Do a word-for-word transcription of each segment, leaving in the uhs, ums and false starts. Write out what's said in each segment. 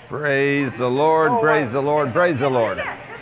Praise the Lord, praise the Lord, praise the Lord.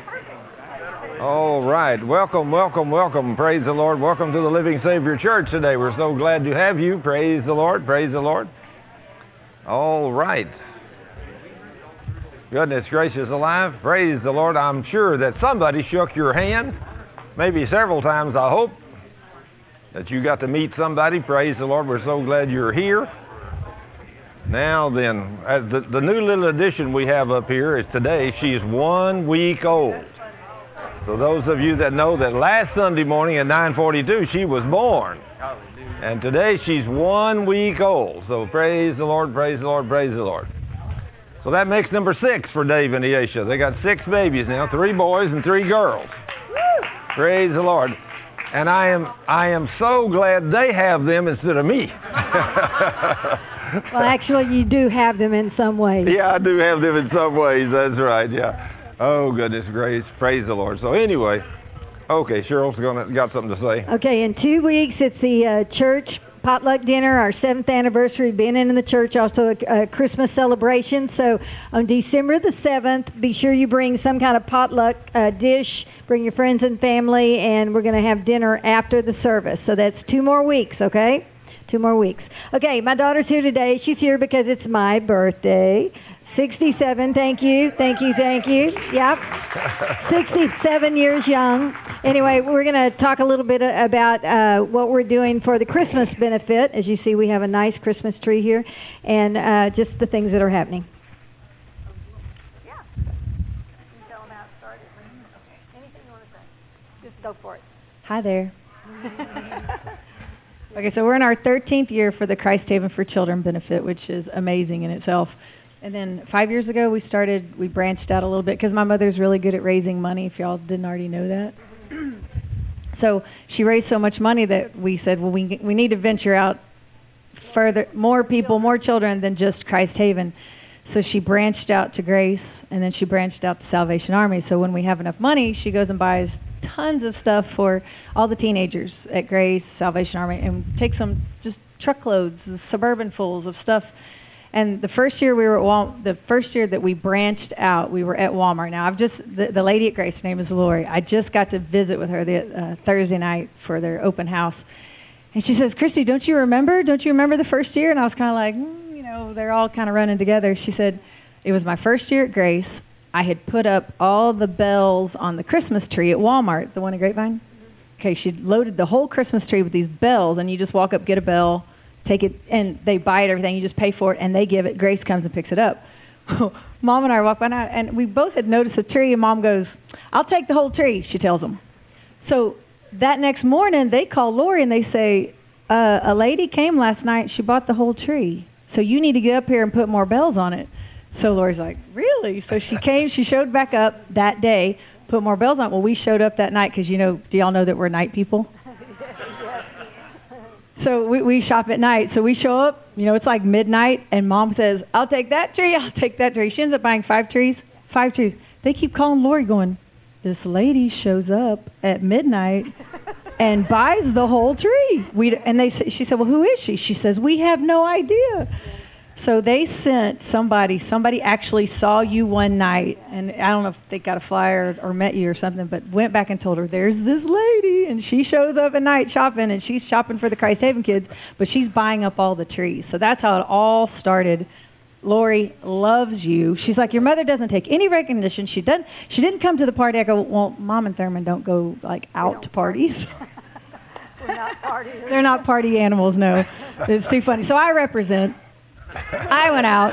All right, welcome, welcome, welcome, praise the Lord. Welcome to the Living Savior Church today. We're so glad to have you. Praise the Lord, praise the Lord. All right. Goodness gracious alive, praise the Lord. I'm sure that somebody shook your hand, maybe several times, I hope, that you got to meet somebody. Praise the Lord, we're so glad you're here. Now then, uh, the, the new little addition we have up here is today, she's one week old. So those of you that know that last Sunday morning at nine forty-two, she was born. And today she's one week old. So praise the Lord, praise the Lord, praise the Lord. So that makes number six for Dave and Aisha. They got six babies now, three boys and three girls. Praise the Lord. And I am I am so glad they have them instead of me. Well, actually, you do have them in some ways. Yeah, I do have them in some ways. That's right, yeah. Oh, goodness gracious. Praise the Lord. So anyway, okay, Cheryl's gonna, got something to say. Okay, in two weeks, it's the uh, church potluck dinner, our seventh anniversary of being in the church, also a, a Christmas celebration. So on December the seventh, be sure you bring some kind of potluck uh, dish, bring your friends and family, and we're going to have dinner after the service. So that's two more weeks, okay? Two more weeks. Okay, my daughter's here today. She's here because it's my birthday. sixty-seven, thank you, thank you, thank you. Yep, sixty-seven years young. Anyway, we're going to talk a little bit about uh, what we're doing for the Christmas benefit. As you see, we have a nice Christmas tree here, and uh, just the things that are happening. Yeah. Can you tell them how it started? Okay. Anything you want to say? Just go for it. Hi there. Okay, so we're in our thirteenth year for the Christ Haven for Children benefit, which is amazing in itself. And then five years ago, we started, we branched out a little bit because my mother's really good at raising money, if y'all didn't already know that. So she raised so much money that we said, well, we we need to venture out further, more people, more children than just Christ Haven. So she branched out to Grace, and then she branched out to Salvation Army. So when we have enough money, she goes and buys tons of stuff for all the teenagers at Grace, Salvation Army, and takes them just truckloads, suburban fulls of stuff. And the first year we were at Wal- the first year that we branched out, we were at Walmart. Now I've just the, the lady at Grace, her name is Lori. I just got to visit with her the uh, Thursday night for their open house, and she says, "Christy, don't you remember? Don't you remember the first year?" And I was kind of like, mm, you know, they're all kind of running together. She said, "It was my first year at Grace. I had put up all the bells on the Christmas tree at Walmart, the one at Grapevine. Okay, she'd loaded the whole Christmas tree with these bells, and you just walk up, get a bell." Take it, and they buy it, everything. You just pay for it, and they give it. Grace comes and picks it up. Mom and I walk by now, and we both had noticed a tree, and Mom goes, "I'll take the whole tree," she tells them. So that next morning, they call Lori, and they say, uh, a lady came last night. She bought the whole tree. So you need to get up here and put more bells on it. So Lori's like, really? So she came, she showed back up that day, put more bells on it. Well, we showed up that night because, you know, do y'all know that we're night people? So we, we shop at night. So we show up, you know, it's like midnight, and Mom says, "I'll take that tree, I'll take that tree." She ends up buying five trees, five trees. They keep calling Lori going, "This lady shows up at midnight and buys the whole tree." We And they she said, "Well, who is she?" She says, "We have no idea." So they sent somebody, somebody actually saw you one night, and I don't know if they got a flyer or met you or something, but went back and told her, "There's this lady, and she shows up at night shopping, and she's shopping for the Christ Haven kids, but she's buying up all the trees." So that's how it all started. Lori loves you. She's like, "Your mother doesn't take any recognition. She doesn't. She didn't come to the party." I go, "Well, Mom and Thurman don't go like out to parties." We're not party. They're not party animals, no. It's too funny. So I represent. I went out.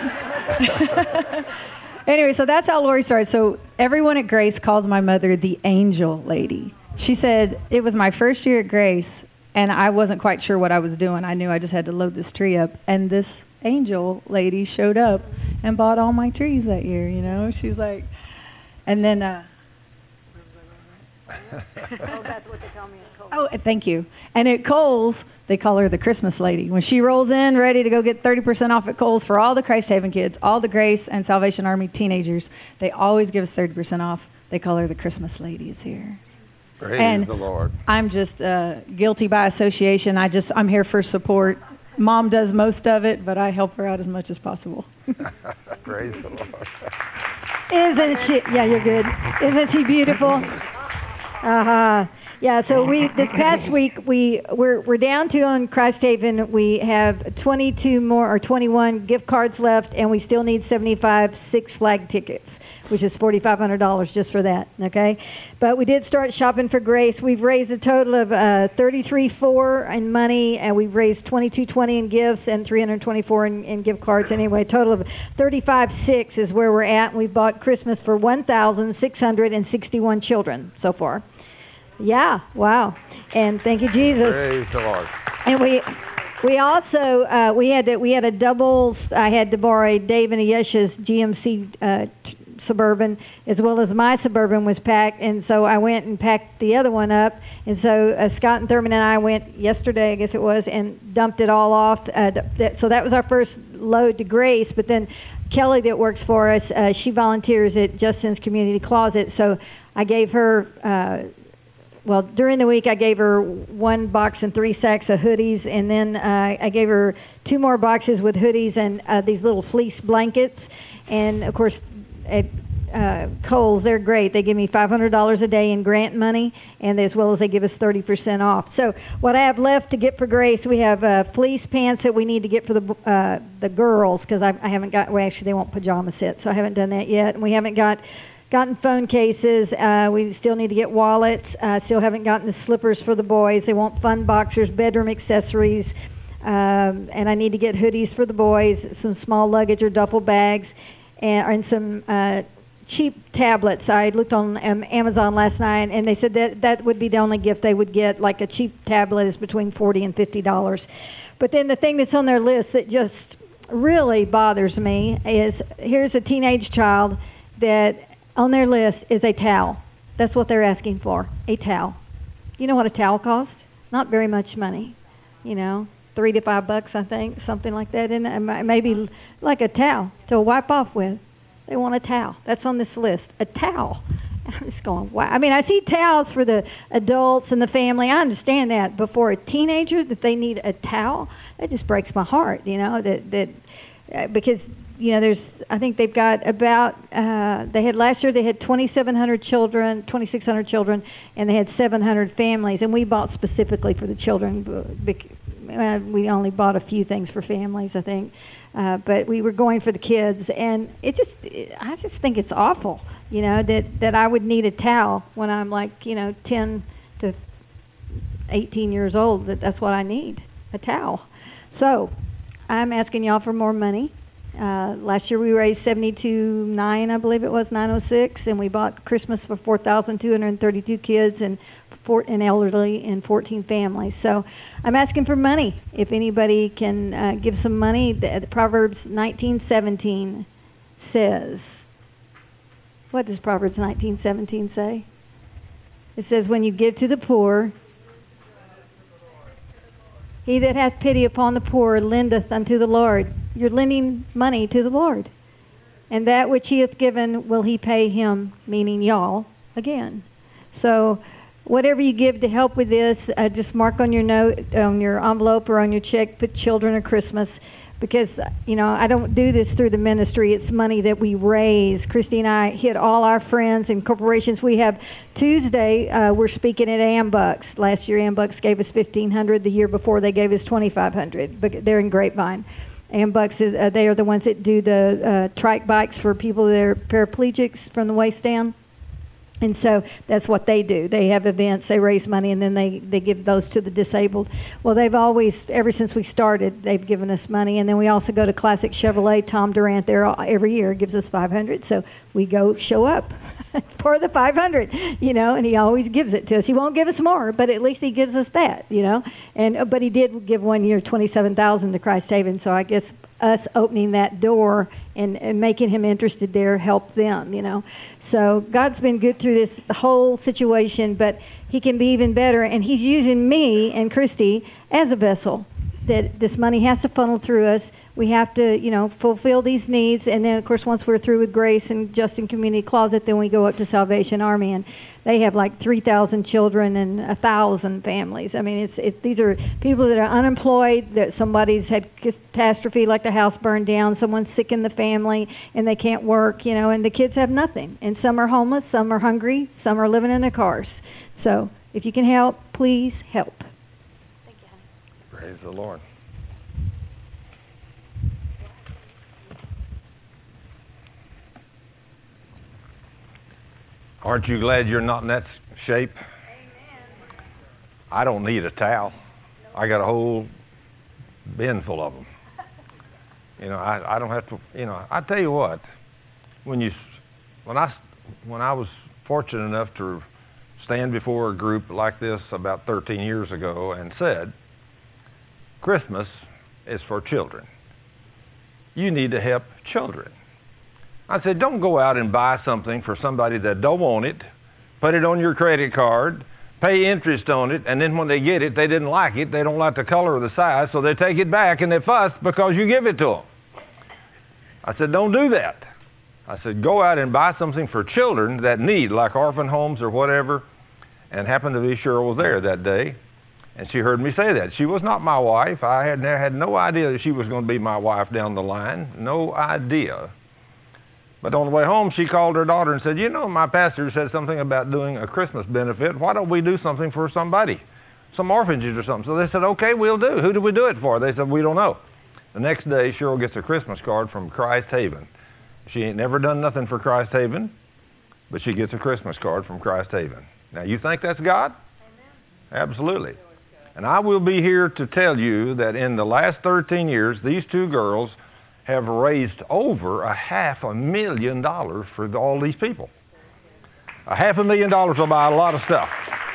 Anyway, so that's how Lori started. So everyone at Grace calls my mother the angel lady. She said, it was my first year at Grace, and I wasn't quite sure what I was doing. I knew I just had to load this tree up. And this angel lady showed up and bought all my trees that year, you know. She's like, and then... uh Oh, that's what they call me at Kohl's. Oh, thank you. And at Kohl's, they call her the Christmas lady. When she rolls in, ready to go get thirty percent off at Kohl's for all the Christ Haven kids, all the Grace and Salvation Army teenagers, they always give us thirty percent off. They call her the Christmas lady is here. Praise and the Lord. I'm just uh, guilty by association. I just, I'm here for support. Mom does most of it, but I help her out as much as possible. Praise the Lord. Isn't she? Yeah, you're good. Isn't she beautiful? Uh-huh. Yeah, so we this past week we we're we're down to on Christ Haven. We have twenty-two more or twenty-one gift cards left, and we still need seventy-five Six Flag tickets, which is forty-five hundred dollars just for that. Okay, but we did start shopping for Grace. We've raised a total of uh, thirty-three four in money, and we've raised twenty-two twenty in gifts and three hundred twenty-four in, in gift cards. Anyway, a total of thirty-five six is where we're at. And we've bought Christmas for one thousand six hundred sixty-one children so far. Yeah, wow. And thank you, Jesus. Praise the Lord. And we we also uh, we had to, we had a double. I had to borrow Dave and Ayesha's G M C uh, t- Suburban as well as my Suburban was packed, and so I went and packed the other one up. And so uh, Scott and Thurman and I went yesterday, I guess it was, and dumped it all off. Uh, th- th- so that was our first load to Grace. But then Kelly, that works for us, uh, she volunteers at Justin's Community Closet. So I gave her. Uh, Well, during the week, I gave her one box and three sacks of hoodies, and then uh, I gave her two more boxes with hoodies and uh, these little fleece blankets. And, of course, at uh, Kohl's, they're great. They give me five hundred dollars a day in grant money, and as well as they give us thirty percent off. So what I have left to get for Grace, we have uh, fleece pants that we need to get for the uh, the girls, because I, I haven't got, well, actually, they want pajama sets, so I haven't done that yet. And we haven't got... gotten phone cases. Uh, we still need to get wallets. Uh, still haven't gotten the slippers for the boys. They want fun boxers, bedroom accessories, um, and I need to get hoodies for the boys, some small luggage or duffel bags, and, and some uh, cheap tablets. I looked on um, Amazon last night, and they said that that would be the only gift they would get. Like a cheap tablet is between forty and fifty dollars. But then the thing that's on their list that just really bothers me is here's a teenage child that on their list is a towel. That's what they're asking for, a towel. You know what a towel costs? Not very much money, you know, three to five bucks, I think, something like that. And maybe like a towel to wipe off with. They want a towel. That's on this list, a towel. I'm just going, wow. I mean, I see towels for the adults and the family. I understand that. But for a teenager, that they need a towel, that just breaks my heart, you know, that that uh, because, you know, there's, I think they've got about, uh, they had last year they had twenty-seven hundred children, twenty-six hundred children, and they had seven hundred families. And we bought specifically for the children. Uh, we only bought a few things for families, I think. Uh, but we were going for the kids. And it just, it, I just think it's awful, you know, that, that I would need a towel when I'm like, you know, ten to eighteen years old, that that's what I need, a towel. So I'm asking y'all for more money. Uh, last year we raised seventy-two nine, I believe it was, nine oh six, and we bought Christmas for four thousand two hundred thirty-two kids and four, and elderly and fourteen families. So I'm asking for money. If anybody can uh, give some money, the, the Proverbs nineteen seventeen says, what does Proverbs nineteen seventeen say? It says, when you give to the poor, he that hath pity upon the poor lendeth unto the Lord. You're lending money to the Lord. And that which he hath given will he pay him, meaning y'all, again. So whatever you give to help with this, uh, just mark on your note, on your envelope or on your check, put children of Christmas. Because, you know, I don't do this through the ministry. It's money that we raise. Christy and I hit all our friends and corporations. We have Tuesday, uh, we're speaking at Ambucks. Last year, Ambucks gave us fifteen hundred dollars. The year before, they gave us twenty-five hundred dollars. But they're in Grapevine. Ambucks, is, uh, they are the ones that do the uh, trike bikes for people that are paraplegics from the waist down. And so that's what they do. They have events, they raise money, and then they, they give those to the disabled. Well, they've always, ever since we started, they've given us money. And then we also go to Classic Chevrolet. Tom Durant there every year gives us five hundred dollars. So we go show up for the five hundred dollars, you know, and he always gives it to us. He won't give us more, but at least he gives us that, you know. And but he did give one year twenty-seven thousand dollars to Christ Haven. So I guess us opening that door and, and making him interested there helped them, you know. So God's been good through this whole situation, but he can be even better. And he's using me and Christy as a vessel, that this money has to funnel through us. we have to, you know, fulfill these needs. And then, of course, once we're through with Grace and Justin Community Closet, then we go up to Salvation Army, and they have like three thousand children and a thousand families. I mean, it's it's these are people that are unemployed, that somebody's had catastrophe like the house burned down, someone's sick in the family and they can't work, you know, and the kids have nothing. And some are homeless, some are hungry, some are living in their cars. So if you can help, please help. Thank you, honey. Praise the Lord. Aren't you glad you're not in that shape? Amen. I don't need a towel. I got a whole bin full of them. You know, I, I don't have to, you know, I tell you what, when you, when I, when I was fortunate enough to stand before a group like this about thirteen years ago and said, Christmas is for children. You need to help children. I said, don't go out and buy something for somebody that don't want it, put it on your credit card, pay interest on it, and then when they get it, they didn't like it, they don't like the color or the size, so they take it back and they fuss because you give it to them. I said, don't do that. I said, go out and buy something for children that need, like orphan homes or whatever, and happened to be Cheryl was there that day, and she heard me say that. She was not my wife. I had, had no idea that she was going to be my wife down the line. No idea. But on the way home, she called her daughter and said, you know, my pastor said something about doing a Christmas benefit. Why don't we do something for somebody, some orphanages or something? So they said, okay, we'll do. Who do we do it for? They said, we don't know. The next day, Cheryl gets a Christmas card from Christ Haven. She ain't never done nothing for Christ Haven, but she gets a Christmas card from Christ Haven. Now, you think that's God? Amen. Absolutely. And I will be here to tell you that in the last thirteen years, these two girls have raised over a half a million dollars for all these people. A half a million dollars will buy a lot of stuff.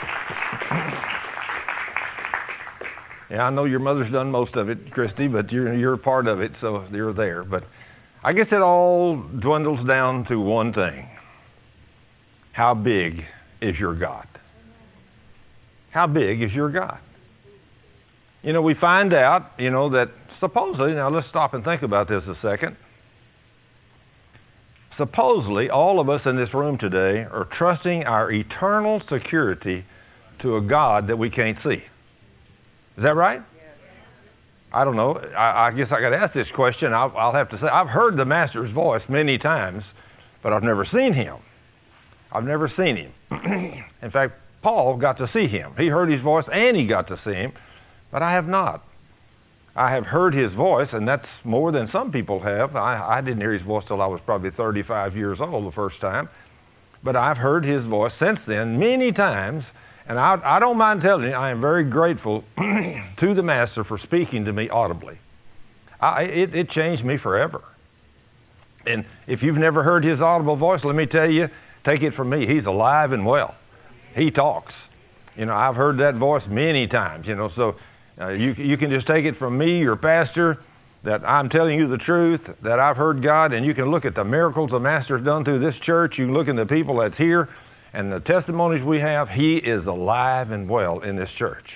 Yeah, I know your mother's done most of it, Christy, but you're you're part of it, so you're there. But I guess it all dwindles down to one thing. How big is your God? How big is your God? You know, we find out, you know, that supposedly, now let's stop and think about this a second. Supposedly, all of us in this room today are trusting our eternal security to a God that we can't see. Is that right? I don't know. I, I guess I got to ask this question. I'll, I'll have to say, I've heard the Master's voice many times, but I've never seen him. I've never seen him. In fact, Paul got to see him. He heard his voice and he got to see him, but I have not. I have heard his voice, and that's more than some people have. I, I didn't hear his voice till I was probably thirty-five years old the first time. But I've heard his voice since then many times, and I, I don't mind telling you, I am very grateful to the Master for speaking to me audibly. I, it, it changed me forever. And if you've never heard his audible voice, let me tell you, take it from me, he's alive and well. He talks. You know, I've heard that voice many times, you know, so... Uh, you, you can just take it from me, your pastor, that I'm telling you the truth, that I've heard God, and you can look at the miracles the Master's done through this church. You can look at the people that's here and the testimonies we have. He is alive and well in this church.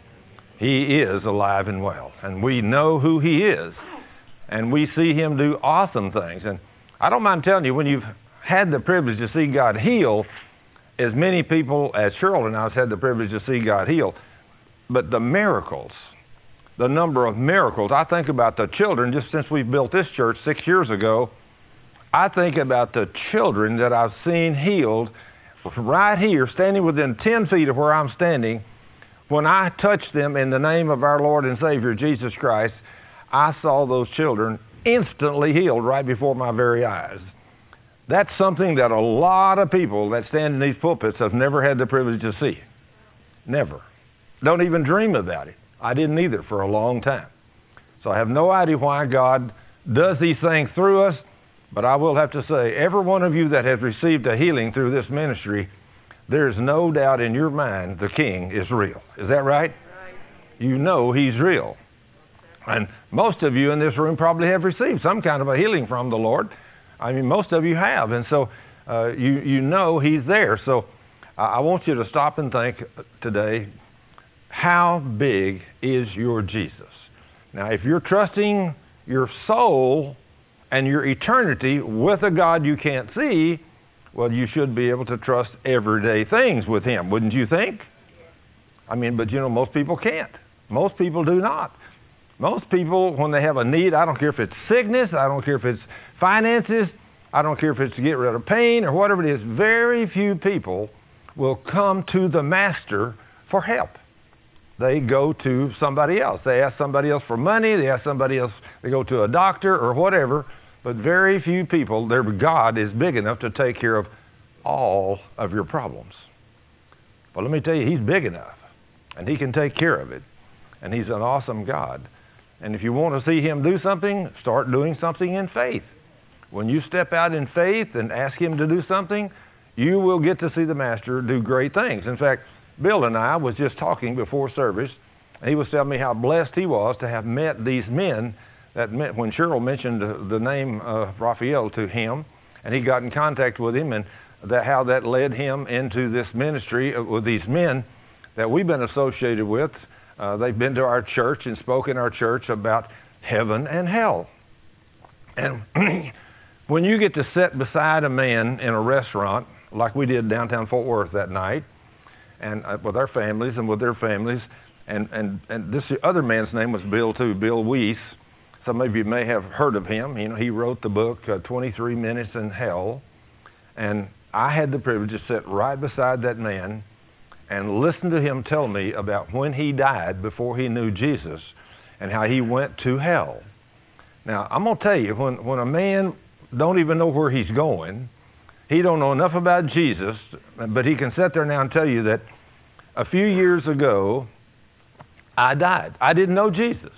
He is alive and well, and we know who he is, and we see him do awesome things. And I don't mind telling you, when you've had the privilege to see God heal, as many people as Cheryl and I have had the privilege to see God heal, but the miracles, the number of miracles, I think about the children, just since we built this church six years ago, I think about the children that I've seen healed right here, standing within ten feet of where I'm standing. When I touched them in the name of our Lord and Savior, Jesus Christ, I saw those children instantly healed right before my very eyes. That's something that a lot of people that stand in these pulpits have never had the privilege to see. Never. Don't even dream about it. I didn't either for a long time. So I have no idea why God does these things through us, but I will have to say, every one of you that has received a healing through this ministry, there's no doubt in your mind the King is real. Is that right? Right. You know he's real. And most of you in this room probably have received some kind of a healing from the Lord. I mean, most of you have. And so uh, you, you know he's there. So uh, I want you to stop and think today, how big is your Jesus? Now, if you're trusting your soul and your eternity with a God you can't see, well, you should be able to trust everyday things with Him, wouldn't you think? I mean, but you know, most people can't. Most people do not. Most people, when they have a need, I don't care if it's sickness, I don't care if it's finances, I don't care if it's to get rid of pain or whatever it is, very few people will come to the Master for help. They go to somebody else. They ask somebody else for money, they ask somebody else, they go to a doctor or whatever, but very few people, their God is big enough to take care of all of your problems. Well, let me tell you, He's big enough, and He can take care of it, and He's an awesome God. And if you want to see Him do something, start doing something in faith. When you step out in faith and ask Him to do something, you will get to see the Master do great things. In fact, Bill and I was just talking before service, and he was telling me how blessed he was to have met these men that met when Cheryl mentioned the name of Raphael to him, and he got in contact with him, and that how that led him into this ministry with these men that we've been associated with. Uh, they've been to our church and spoken in our church about heaven and hell. And when you get to sit beside a man in a restaurant, like we did downtown Fort Worth that night, and uh, with our families and with their families, and, and, and this other man's name was Bill too, Bill Weiss. Some of you may have heard of him. You know, he wrote the book, uh, twenty-three minutes in Hell. And I had the privilege to sit right beside that man and listen to him tell me about when he died before he knew Jesus and how he went to hell. Now, I'm going to tell you, when, when a man don't even know where he's going, he don't know enough about Jesus, but he can sit there now and tell you that a few years ago, I died. I didn't know Jesus.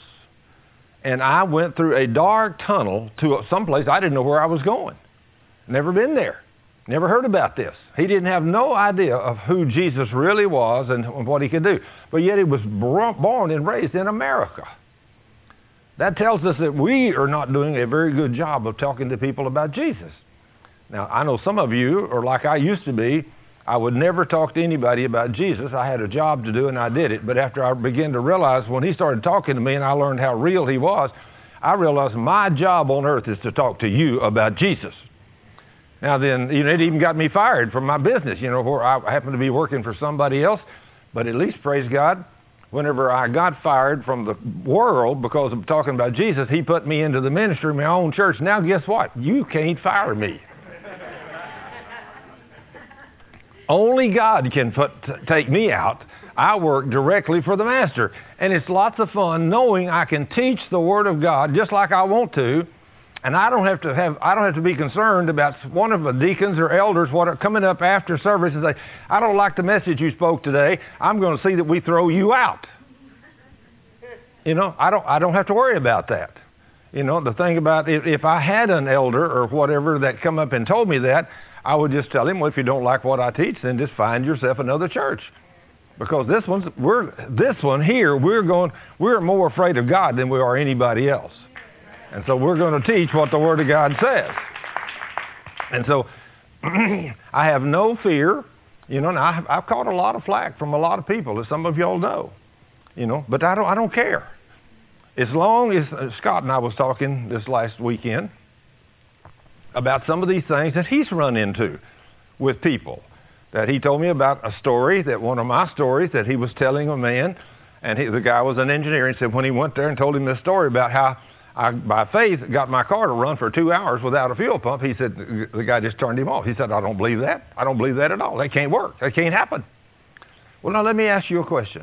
And I went through a dark tunnel to someplace I didn't know where I was going. Never been there. Never heard about this. He didn't have no idea of who Jesus really was and what He could do. But yet He was born and raised in America. That tells us that we are not doing a very good job of talking to people about Jesus. Now, I know some of you are like I used to be. I would never talk to anybody about Jesus. I had a job to do, and I did it. But after I began to realize, when He started talking to me and I learned how real He was, I realized my job on earth is to talk to you about Jesus. Now then, you know, it even got me fired from my business, you know, where I happened to be working for somebody else. But at least, praise God, whenever I got fired from the world because of talking about Jesus, He put me into the ministry of my own church. Now, guess what? You can't fire me. Only God can put, t- take me out. I work directly for the Master. And it's lots of fun knowing I can teach the Word of God just like I want to. And I don't have to have, I don't have to be concerned about one of the deacons or elders what are coming up after service and say, I don't like the message you spoke today. I'm going to see that we throw you out. You know, I don't, I don't have to worry about that. You know, the thing about if, if I had an elder or whatever that come up and told me that, I would just tell him, well, if you don't like what I teach, then just find yourself another church. Because this one's, we're, this one here, we're going, we're more afraid of God than we are anybody else. And so we're going to teach what the Word of God says. And so I have no fear, you know, and I, I've caught a lot of flack from a lot of people, as some of y'all know, you know, but I don't, I don't care. As long as, uh, Scott and I was talking this last weekend about some of these things that he's run into with people. That he told me about a story, that one of my stories that he was telling a man, and he, the guy was an engineer, and said when he went there and told him this story about how I, by faith, got my car to run for two hours without a fuel pump, he said, the guy just turned him off. He said, I don't believe that. I don't believe that at all. That can't work. That can't happen. Well, now let me ask you a question.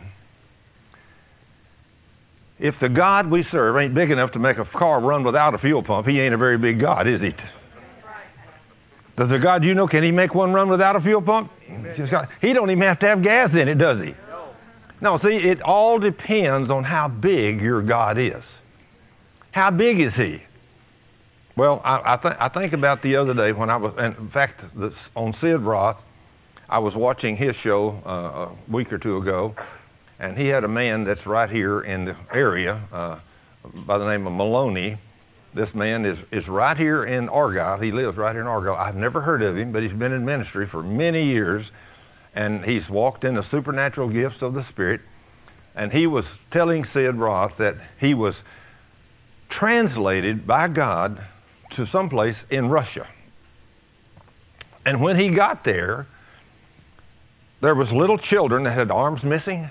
If the God we serve ain't big enough to make a car run without a fuel pump, He ain't a very big God, is He? Does the God you know, can He make one run without a fuel pump? He don't even have to have gas in it, does He? No, see, it all depends on how big your God is. How big is He? Well, I, I, th- I think about the other day when I was, and in fact, this, on Sid Roth, I was watching his show uh, a week or two ago, and he had a man that's right here in the area uh, by the name of Maloney. This man is, is right here in Argyle. He lives right here in Argyle. I've never heard of him, but he's been in ministry for many years, and he's walked in the supernatural gifts of the Spirit. And he was telling Sid Roth that he was translated by God to someplace in Russia. And when he got there, there was little children that had arms missing.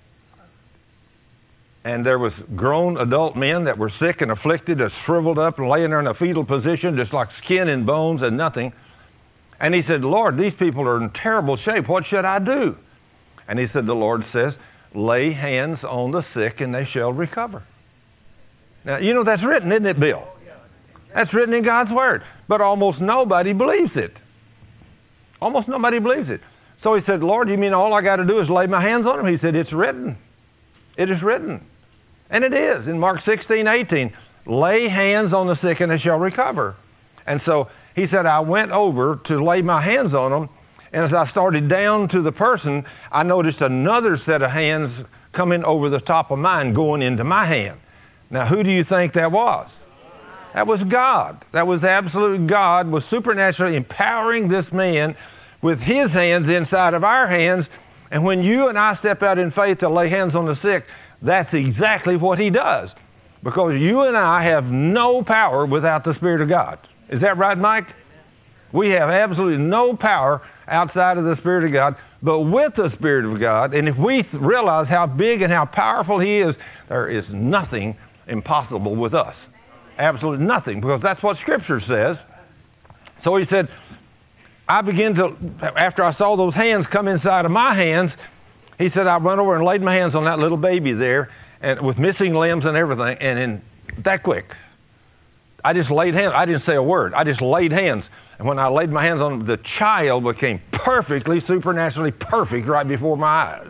And there was grown adult men that were sick and afflicted, that shriveled up and laying there in a fetal position, just like skin and bones and nothing. And he said, Lord, these people are in terrible shape. What should I do? And he said, the Lord says, lay hands on the sick and they shall recover. Now, you know that's written, isn't it, Bill? That's written in God's Word. But almost nobody believes it. Almost nobody believes it. So he said, Lord, you mean all I got to do is lay my hands on them? He said, it's written. It is written. And it is. In Mark sixteen, eighteen, lay hands on the sick and they shall recover. And so he said, I went over to lay my hands on them. And as I started down to the person, I noticed another set of hands coming over the top of mine, going into my hand. Now, who do you think that was? That was God. That was absolute God was supernaturally empowering this man with his hands inside of our hands. And when you and I step out in faith to lay hands on the sick, that's exactly what he does. Because you and I have no power without the Spirit of God. Is that right, Mike? We have absolutely no power outside of the Spirit of God, but with the Spirit of God. And if we realize how big and how powerful he is, there is nothing impossible with us. Absolutely nothing, because that's what Scripture says. So he said, I began to, after I saw those hands come inside of my hands, he said, I went over and laid my hands on that little baby there, and with missing limbs and everything, and in that quick, I just laid hands. I didn't say a word. I just laid hands. And when I laid my hands on him, the child became perfectly, supernaturally perfect right before my eyes.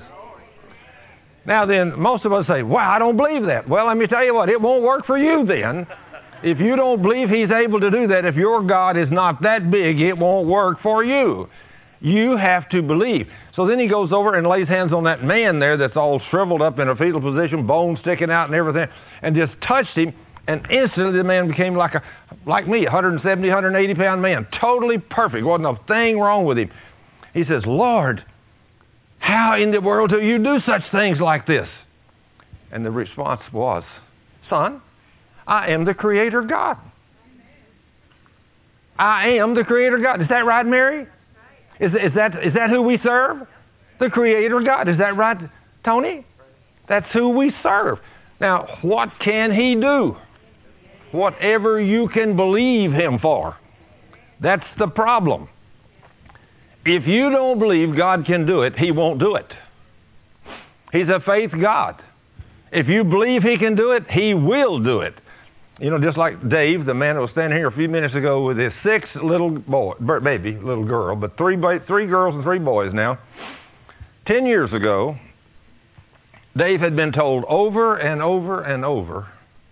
Now then, most of us say, wow, I don't believe that. Well, let me tell you what, it won't work for you then. If you don't believe he's able to do that, if your God is not that big, it won't work for you. You have to believe. So then he goes over and lays hands on that man there that's all shriveled up in a fetal position, bones sticking out and everything, and just touched him, and instantly the man became like a like me, a one seventy, one eighty pound man, totally perfect. Wasn't a thing wrong with him. He says, Lord, how in the world do you do such things like this? And the response was, son, I am the Creator God. I am the Creator God. Is that right, Mary? Is, is, that, is that who we serve? The Creator God. Is that right, Tony? That's who we serve. Now, what can he do? Whatever you can believe him for. That's the problem. If you don't believe God can do it, he won't do it. He's a faith God. If you believe he can do it, he will do it. You know, just like Dave, the man that was standing here a few minutes ago with his six little boy, baby, little girl, but three, three girls and three boys now. Ten years ago, Dave had been told over and over and over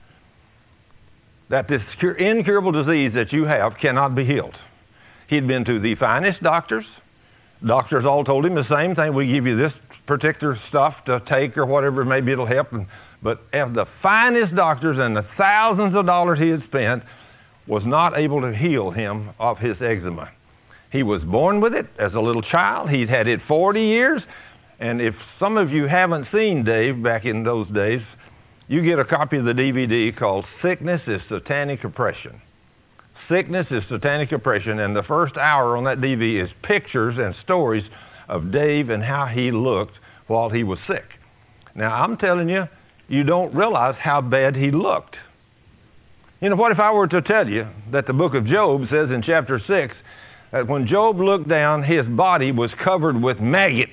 that this incurable disease that you have cannot be healed. He'd been to the finest doctors. Doctors all told him the same thing. We give you this particular stuff to take or whatever, maybe it'll help. But of the finest doctors and the thousands of dollars he had spent, was not able to heal him of his eczema. He was born with it as a little child. He'd had it forty years. And if some of you haven't seen Dave back in those days, you get a copy of the D V D called Sickness is Satanic Oppression. Sickness is Satanic Oppression, and the first hour on that D V D is pictures and stories of Dave and how he looked while he was sick. Now, I'm telling you, you don't realize how bad he looked. You know, what if I were to tell you that the book of Job says in chapter six that when Job looked down, his body was covered with maggots.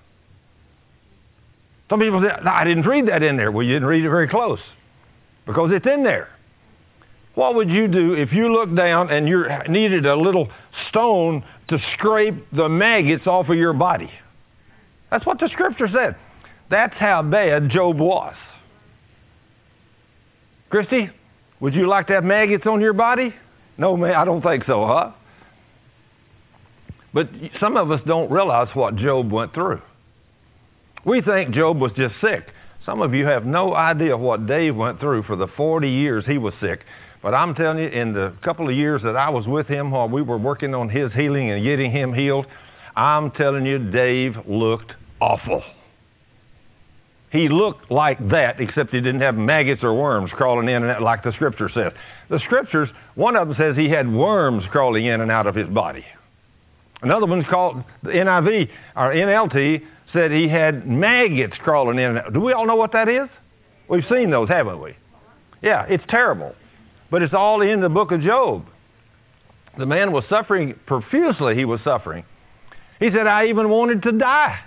Some people say, no, I didn't read that in there. Well, you didn't read it very close because it's in there. What would you do if you looked down and you needed a little stone to scrape the maggots off of your body? That's what the Scripture said. That's how bad Job was. Christy, would you like to have maggots on your body? No, man, I don't think so, huh? But some of us don't realize what Job went through. We think Job was just sick. Some of you have no idea what Dave went through for the forty years he was sick. But I'm telling you, in the couple of years that I was with him while we were working on his healing and getting him healed, I'm telling you, Dave looked awful. he looked like that, except he didn't have maggots or worms crawling in and out like the Scripture says. The Scriptures, one of them says he had worms crawling in and out of his body. Another one's called, the N I V, or N L T, said he had maggots crawling in and out. Do we all know what that is? We've seen those, haven't we? Yeah, it's terrible. But it's all in the book of Job. The man was suffering profusely. He was suffering. He said, I even wanted to die.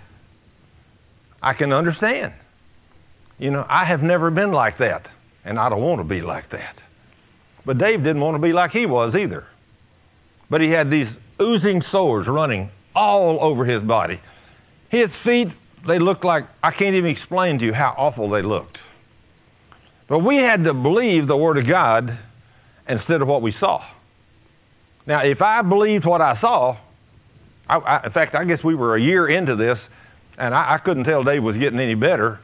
I can understand. You know, I have never been like that, and I don't want to be like that. But Dave didn't want to be like he was either. But he had these oozing sores running all over his body. His feet, they looked like, I can't even explain to you how awful they looked. But we had to believe the Word of God instead of what we saw. Now, if I believed what I saw, I, I, in fact, I guess we were a year into this, and I, I couldn't tell Dave was getting any better.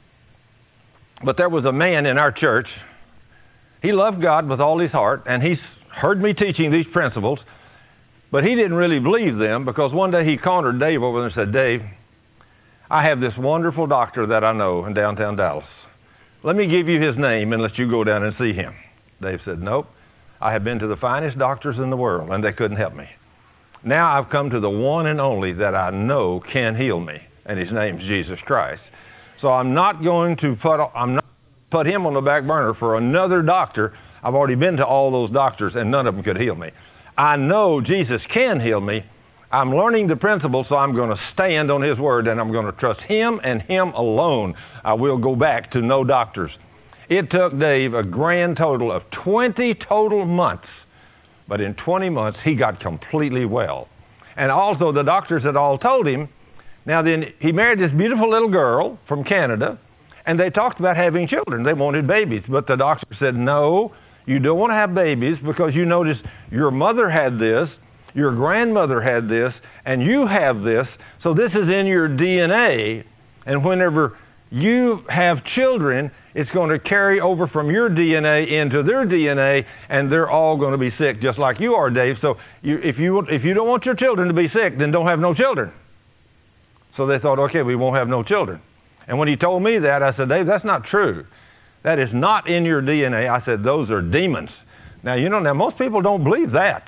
But there was a man in our church. He loved God with all his heart, and he heard me teaching these principles, but he didn't really believe them, because one day he cornered Dave over there and said, Dave, I have this wonderful doctor that I know in downtown Dallas. Let me give you his name and let you go down and see him. Dave said, nope. I have been to the finest doctors in the world, and they couldn't help me. Now I've come to the one and only that I know can heal me, and his name's Jesus Christ. So I'm not going to put, I'm not put him on the back burner for another doctor. I've already been to all those doctors, and none of them could heal me. I know Jesus can heal me. I'm learning the principle, so I'm going to stand on his word, and I'm going to trust him and him alone. I will go back to no doctors. It took Dave a grand total of twenty total months, but in twenty months, he got completely well. And also, the doctors had all told him, now then, he married this beautiful little girl from Canada, and they talked about having children. They wanted babies, but the doctor said, no, you don't want to have babies, because you notice your mother had this, your grandmother had this, and you have this, so this is in your D N A, and whenever you have children, it's going to carry over from your D N A into their D N A, and they're all going to be sick, just like you are, Dave. So you, if you if you don't want your children to be sick, then don't have no children. So they thought, okay, we won't have no children. And when he told me that, I said, Dave, that's not true. That is not in your D N A. I said, those are demons. Now, you know, now most people don't believe that.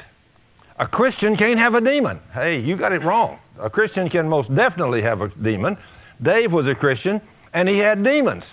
A Christian can't have a demon. Hey, you got it wrong. A Christian can most definitely have a demon. Dave was a Christian, and he had demons.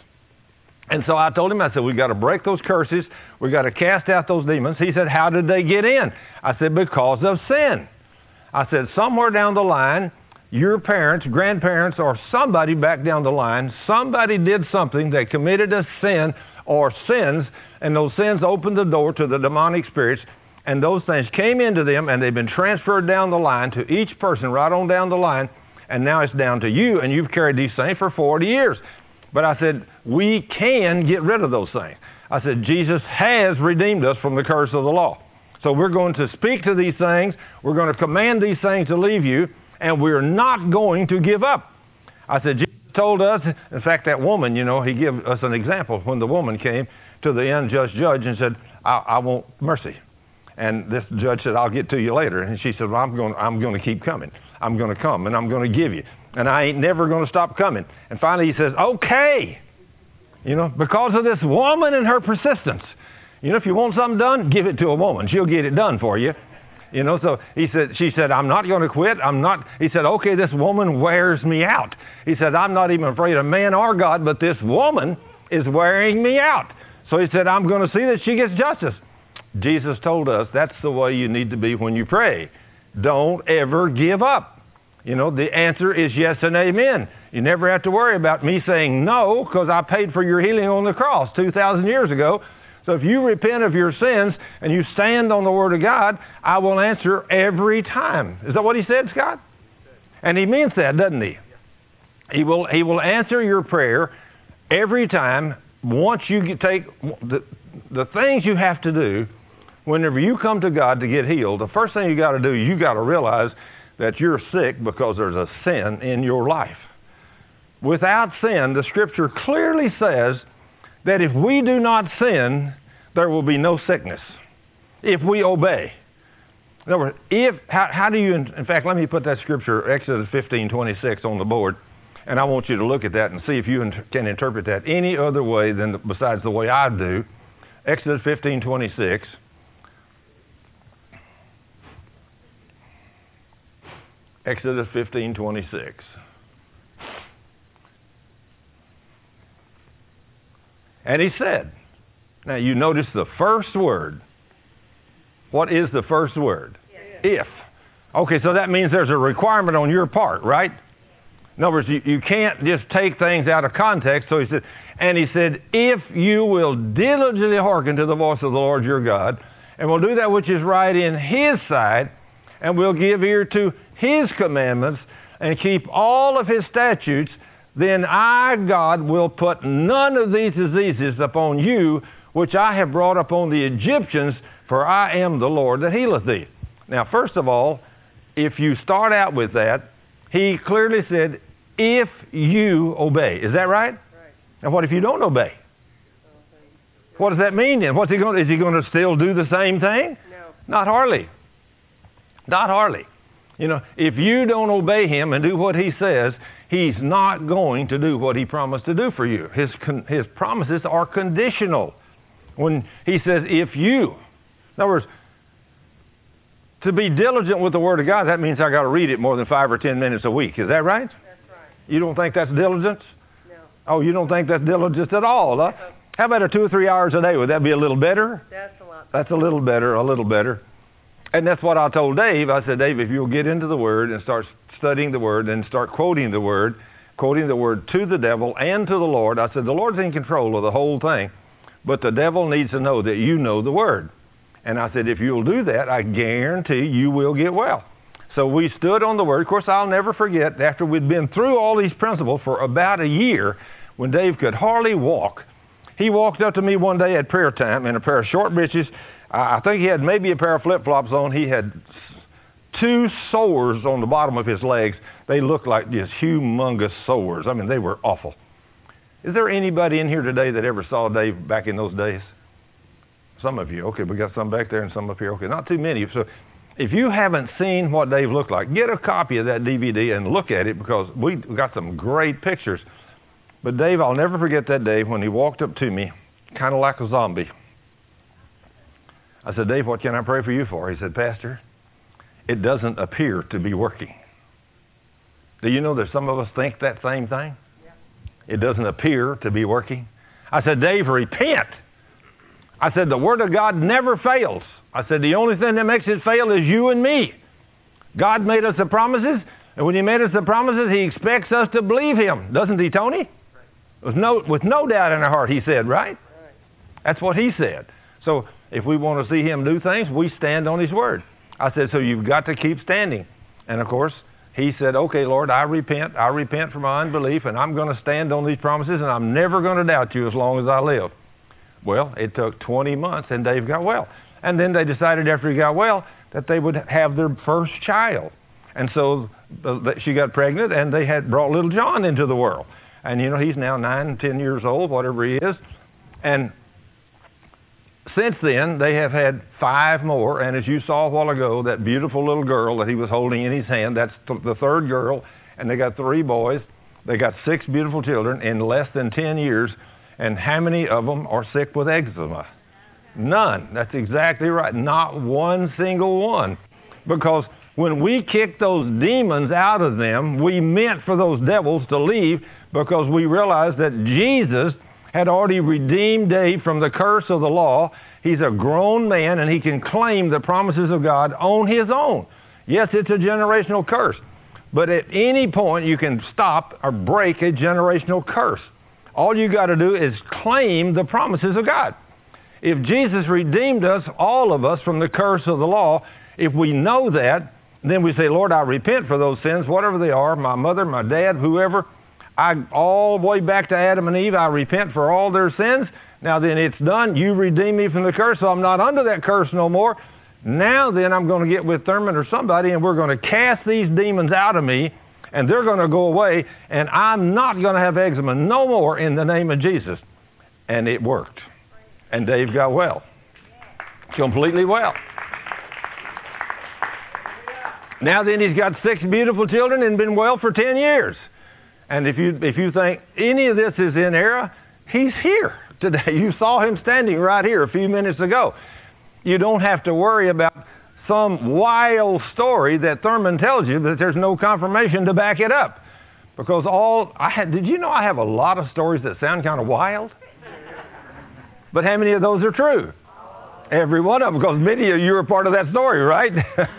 And so I told him, I said, we got to break those curses. We got to cast out those demons. He said, how did they get in? I said, because of sin. I said, somewhere down the line, your parents, grandparents, or somebody back down the line, somebody did something that committed a sin or sins, and those sins opened the door to the demonic spirits, and those things came into them, and they've been transferred down the line to each person right on down the line, and now it's down to you, and you've carried these things for forty years. But I said, we can get rid of those things. I said, Jesus has redeemed us from the curse of the law. So we're going to speak to these things, we're going to command these things to leave you, and we're not going to give up. I said, Jesus told us, in fact, that woman, you know, he gave us an example when the woman came to the unjust judge and said, I, I want mercy. And this judge said, I'll get to you later. And she said, well, I'm going, I'm going to keep coming. I'm going to come, and I'm going to give you. And I ain't never going to stop coming. And finally he says, okay. You know, because of this woman and her persistence. You know, if you want something done, give it to a woman. She'll get it done for you. You know, so he said, she said, I'm not going to quit. I'm not, he said, okay, this woman wears me out. He said, I'm not even afraid of man or God, but this woman is wearing me out. So he said, I'm going to see that she gets justice. Jesus told us that's the way you need to be when you pray. Don't ever give up. You know, the answer is yes and amen. You never have to worry about me saying no, because I paid for your healing on the cross two thousand years ago. So if you repent of your sins and you stand on the Word of God, I will answer every time. Is that what he said, Scott? And he means that, doesn't he? He will, he will answer your prayer every time. Once you get, take the, the things you have to do, whenever you come to God to get healed, the first thing you got to do, you got to realize that you're sick because there's a sin in your life. Without sin, the Scripture clearly says that if we do not sin, there will be no sickness. If we obey. In other words, if, how, how do you, in fact, let me put that Scripture, Exodus fifteen twenty-six, on the board. And I want you to look at that and see if you inter- can interpret that any other way than the, besides the way I do. Exodus fifteen twenty-six. Exodus fifteen twenty-six. And he said, now you notice the first word. What is the first word? If. Okay, so that means there's a requirement on your part, right? In other words, you, you can't just take things out of context. So he said, and he said, if you will diligently hearken to the voice of the Lord your God, and will do that which is right in his sight, and will give ear to his commandments, and keep all of his statutes, then I, God, will put none of these diseases upon you, which I have brought upon the Egyptians, for I am the Lord that healeth thee. Now, first of all, if you start out with that, he clearly said, if you obey. Is that right? Right. And what if you don't obey? What does that mean then? What's he going? Is he going to still do the same thing? No. Not hardly. Not hardly. You know, if you don't obey him and do what he says, he's not going to do what he promised to do for you. His con- his promises are conditional. When he says, if you, in other words, to be diligent with the Word of God, that means I got to read it more than five or ten minutes a week. Is that right? That's right. You don't think that's diligence? No. Oh, you don't think that's diligence at all, huh? No. How about a two or three hours a day? Would that be a little better? That's a lot. That's a little better, a little better. And that's what I told Dave. I said, Dave, if you'll get into the Word and start studying the Word and start quoting the Word, quoting the Word to the devil and to the Lord, I said, the Lord's in control of the whole thing, but the devil needs to know that you know the Word. And I said, if you'll do that, I guarantee you will get well. So we stood on the Word. Of course, I'll never forget, after we'd been through all these principles for about a year, when Dave could hardly walk, he walked up to me one day at prayer time in a pair of short breeches. I think he had maybe a pair of flip-flops on. He had two sores on the bottom of his legs. They looked like just humongous sores. I mean, they were awful. Is there anybody in here today that ever saw Dave back in those days? Some of you. Okay, we got some back there and some up here. Okay, not too many. So if you haven't seen what Dave looked like, get a copy of that D V D and look at it, because we got some great pictures. But Dave, I'll never forget that day when he walked up to me, kind of like a zombie. I said, Dave, what can I pray for you for? He said, Pastor, it doesn't appear to be working. Do you know that some of us think that same thing? Yeah. It doesn't appear to be working. I said, Dave, repent. I said, the Word of God never fails. I said, the only thing that makes it fail is you and me. God made us the promises, and when he made us the promises, he expects us to believe him. Doesn't he, Tony? Right. With no, with no doubt in our heart, he said, right? Right? That's what he said. So if we want to see him do things, we stand on his Word. I said, so you've got to keep standing. And of course, he said, okay, Lord, I repent. I repent for my unbelief, and I'm going to stand on these promises, and I'm never going to doubt you as long as I live. Well, it took twenty months, and Dave got well. And then they decided after he got well that they would have their first child. And so the, she got pregnant, and they had brought little John into the world. And, you know, he's now nine, ten years old, whatever he is. And since then, they have had five more. And as you saw a while ago, that beautiful little girl that he was holding in his hand, that's th- the third girl. And they got three boys. They got six beautiful children in less than ten years. And how many of them are sick with eczema? None. That's exactly right. Not one single one. Because when we kicked those demons out of them, we meant for those devils to leave, because we realized that Jesus had already redeemed Dave from the curse of the law. He's a grown man, and he can claim the promises of God on his own. Yes, it's a generational curse. But at any point, you can stop or break a generational curse. All you got to do is claim the promises of God. If Jesus redeemed us, all of us, from the curse of the law, if we know that, then we say, Lord, I repent for those sins, whatever they are, my mother, my dad, whoever. I, all the way back to Adam and Eve, I repent for all their sins. Now then, it's done. You redeemed me from the curse, so I'm not under that curse no more. Now then, I'm going to get with Thurman or somebody, and we're going to cast these demons out of me, and they're going to go away, and I'm not going to have eczema no more in the name of Jesus. And it worked. And Dave got well. Completely well. Now then, he's got six beautiful children and been well for ten years. And if you if you think any of this is in error, he's here today. You saw him standing right here a few minutes ago. You don't have to worry about some wild story that Thurman tells you, but there's no confirmation to back it up. Because all I had, did you know I have a lot of stories that sound kind of wild? But how many of those are true? Every one of them, because many of you are part of that story, right?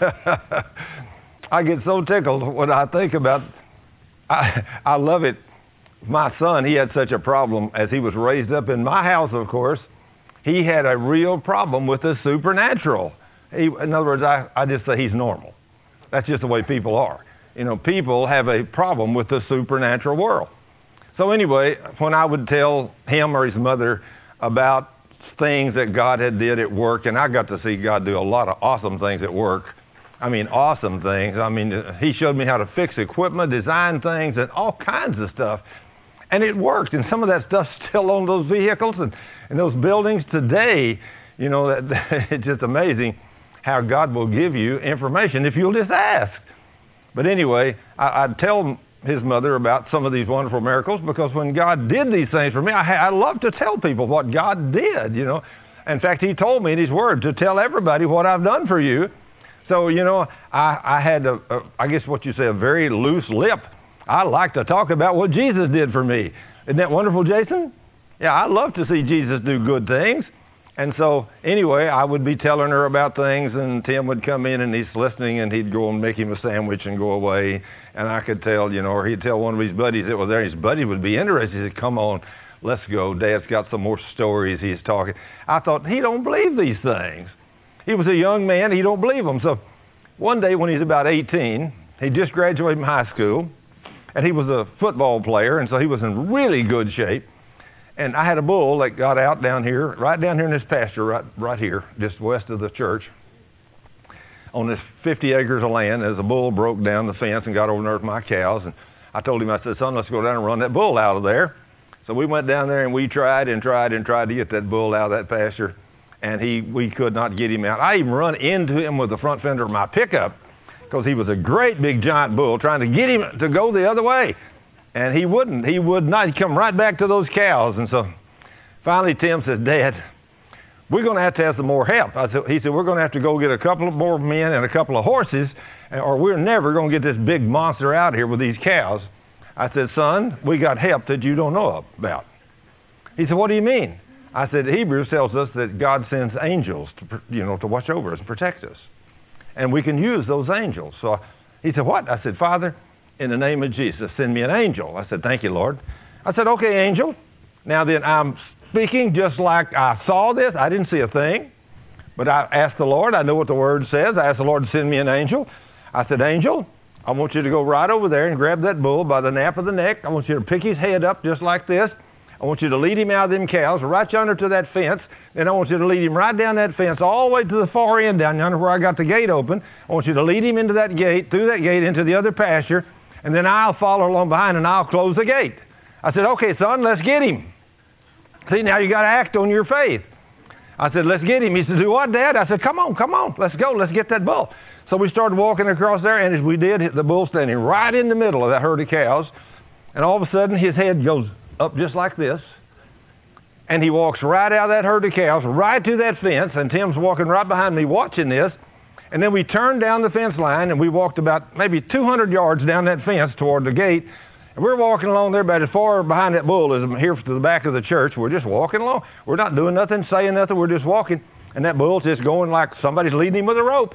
I get so tickled when I think about, I, I love it. My son, he had such a problem as he was raised up in my house, of course. He had a real problem with the supernatural. He, in other words, I, I just say he's normal. That's just the way people are. You know, people have a problem with the supernatural world. So anyway, when I would tell him or his mother about things that God had did at work, and I got to see God do a lot of awesome things at work. I mean, awesome things. I mean, he showed me how to fix equipment, design things, and all kinds of stuff. And it worked. And some of that stuff's still on those vehicles and, and those buildings today. You know, that, it's just amazing how God will give you information if you'll just ask. But anyway, I, I'd tell his mother about some of these wonderful miracles, because when God did these things for me, I, I love to tell people what God did, you know. In fact, he told me in his word to tell everybody what I've done for you. So, you know, I, I had, a, a, I guess what you say, a very loose lip. I like to talk about what Jesus did for me. Isn't that wonderful, Jason? Yeah, I love to see Jesus do good things. And so, anyway, I would be telling her about things, and Tim would come in, and he's listening, and he'd go and make him a sandwich and go away. And I could tell, you know, or he'd tell one of his buddies that was there. His buddy would be interested. He'd say, come on, let's go. Dad's got some more stories he's talking. I thought, he don't believe these things. He was a young man. He don't believe them. So one day when he's about eighteen, he just graduated from high school, and he was a football player, and so he was in really good shape. And I had a bull that got out down here, right down here in this pasture, right, right here, just west of the church, on this fifty acres of land. As a bull broke down the fence and got over there with my cows. And I told him, I said, son, let's go down and run that bull out of there. So we went down there, and we tried and tried and tried to get that bull out of that pasture. And he, we could not get him out. I even run into him with the front fender of my pickup, because he was a great big giant bull, trying to get him to go the other way. And he wouldn't. He would not. He'd come right back to those cows. And so finally Tim says, Dad, we're going to have to have some more help. I said, he said, we're going to have to go get a couple of more men and a couple of horses, or we're never going to get this big monster out here with these cows. I said, son, we got help that you don't know about. He said, what do you mean? I said, Hebrews tells us that God sends angels to, you know, to watch over us and protect us. And we can use those angels. So he said, what? I said, Father, in the name of Jesus, send me an angel. I said, thank you, Lord. I said, okay, angel. Now then, I'm speaking just like I saw this. I didn't see a thing. But I asked the Lord. I know what the word says. I asked the Lord to send me an angel. I said, angel, I want you to go right over there and grab that bull by the nape of the neck. I want you to pick his head up just like this. I want you to lead him out of them cows right yonder to that fence. Then I want you to lead him right down that fence all the way to the far end down yonder where I got the gate open. I want you to lead him into that gate, through that gate, into the other pasture. And then I'll follow along behind, and I'll close the gate. I said, okay, son, let's get him. See, now you got to act on your faith. I said, let's get him. He said, do what, Dad? I said, come on, come on. Let's go. Let's get that bull. So we started walking across there, and as we did, the bull standing right in the middle of that herd of cows. And all of a sudden, his head goes up just like this. And he walks right out of that herd of cows, right to that fence. And Tim's walking right behind me watching this. And then we turned down the fence line, and we walked about maybe two hundred yards down that fence toward the gate. And we're walking along there about as far behind that bull as here to the back of the church. We're just walking along. We're not doing nothing, saying nothing. We're just walking. And that bull's just going like somebody's leading him with a rope.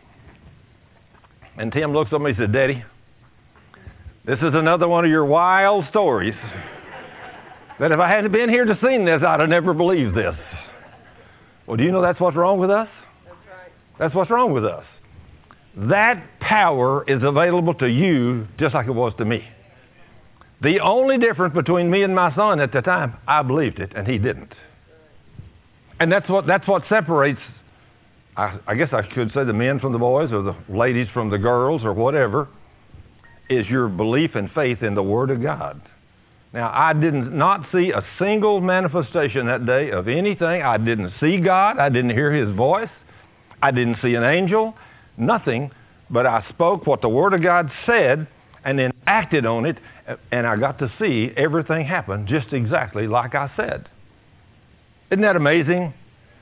And Tim looks at me and said, Daddy, this is another one of your wild stories that if I hadn't been here to see this, I'd have never believed this. Well, do you know that's what's wrong with us? That's what's wrong with us. That power is available to you just like it was to me. The only difference between me and my son at the time, I believed it and he didn't. And that's what that's what separates, I, I guess I could say, the men from the boys or the ladies from the girls or whatever, is your belief and faith in the Word of God. Now, I did not see a single manifestation that day of anything. I didn't see God. I didn't hear His voice. I didn't see an angel, nothing, but I spoke what the Word of God said, and then acted on it, and I got to see everything happen just exactly like I said. Isn't that amazing?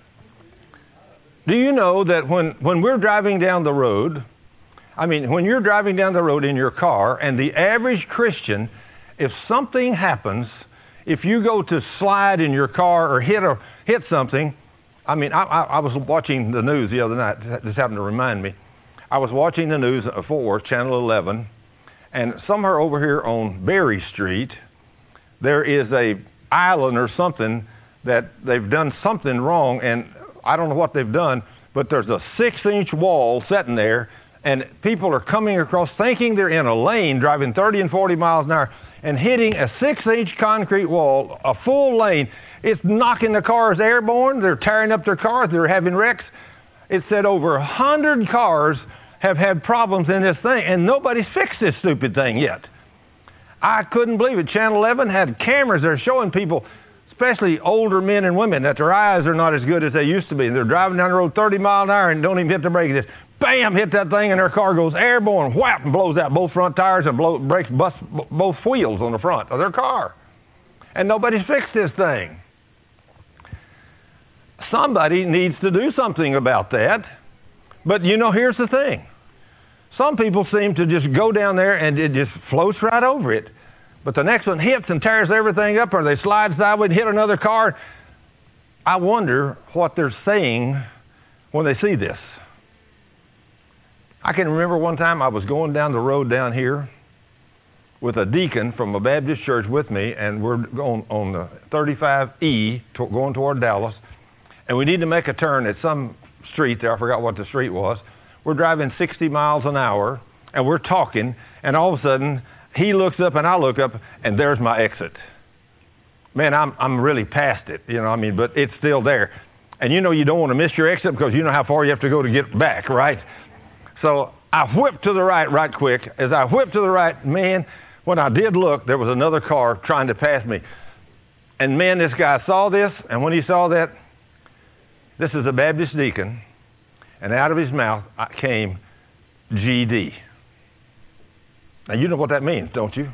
Do you know that when, when we're driving down the road, I mean, when you're driving down the road in your car, and the average Christian, if something happens, if you go to slide in your car or hit a, hit something, I mean, I, I, I was watching the news the other night. This happened to remind me. I was watching the news at Fort Worth, Channel eleven, and somewhere over here on Berry Street, there is a island or something that they've done something wrong, and I don't know what they've done, but there's a six-inch wall sitting there, and people are coming across thinking they're in a lane, driving thirty and forty miles an hour, and hitting a six-inch concrete wall, a full lane. It's knocking the cars airborne. They're tearing up their cars. They're having wrecks. It said over one hundred cars have had problems in this thing, and nobody's fixed this stupid thing yet. I couldn't believe it. Channel eleven had cameras there showing people, especially older men and women, that their eyes are not as good as they used to be. They're driving down the road thirty miles an hour and don't even hit the brake. Just bam, hit that thing, and their car goes airborne, whap, and blows out both front tires and blow, breaks bust, both wheels on the front of their car. And nobody's fixed this thing. Somebody needs to do something about that. But, you know, here's the thing. Some people seem to just go down there and it just floats right over it. But the next one hits and tears everything up, or they slide sideways and hit another car. I wonder what they're saying when they see this. I can remember one time I was going down the road down here with a deacon from a Baptist church with me, and we're going on the thirty-five E to, going toward Dallas, and we need to make a turn at some street there. I forgot what the street was. We're driving sixty miles an hour, and we're talking, and all of a sudden, he looks up and I look up, and there's my exit. Man, I'm I'm really past it, you know, I mean, but it's still there. And you know you don't want to miss your exit because you know how far you have to go to get back, right? So I whipped to the right right quick. As I whipped to the right, man, when I did look, there was another car trying to pass me. And man, this guy saw this, and when he saw that, this is a Baptist deacon, and out of his mouth came G D. Now, you know what that means, don't you?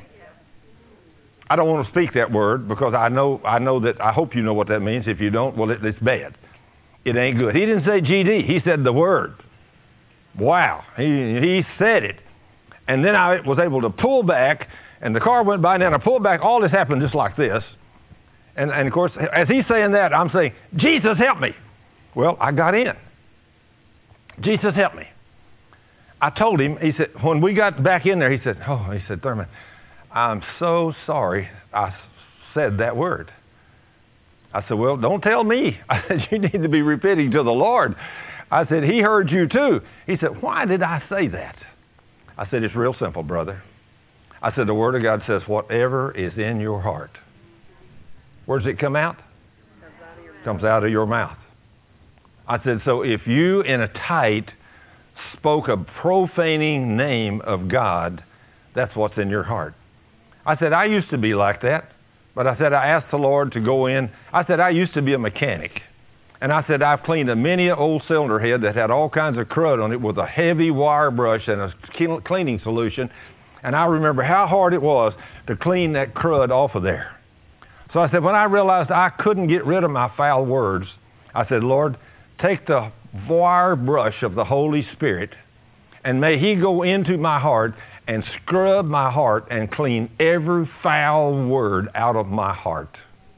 I don't want to speak that word because I know I know that, I hope you know what that means. If you don't, well, it, it's bad. It ain't good. He didn't say G D. He said the word. Wow. He, he said it. And then I was able to pull back, and the car went by, and then I pulled back. All this happened just like this. And, and of course, as he's saying that, I'm saying, Jesus, help me. Well, I got in. Jesus, help me. I told him, he said, when we got back in there, he said, oh, he said, Thurman, I'm so sorry I said that word. I said, well, don't tell me. I said, you need to be repenting to the Lord. I said, he heard you too. He said, why did I say that? I said, it's real simple, brother. I said, the Word of God says, whatever is in your heart. Where does it come out? Comes out of your mouth. I said, so if you in a tight spoke a profaning name of God, that's what's in your heart. I said, I used to be like that, but I said, I asked the Lord to go in. I said, I used to be a mechanic. And I said, I've cleaned a many old cylinder head that had all kinds of crud on it with a heavy wire brush and a cleaning solution. And I remember how hard it was to clean that crud off of there. So I said, when I realized I couldn't get rid of my foul words, I said, Lord, take the wire brush of the Holy Spirit, and may He go into my heart and scrub my heart and clean every foul word out of my heart.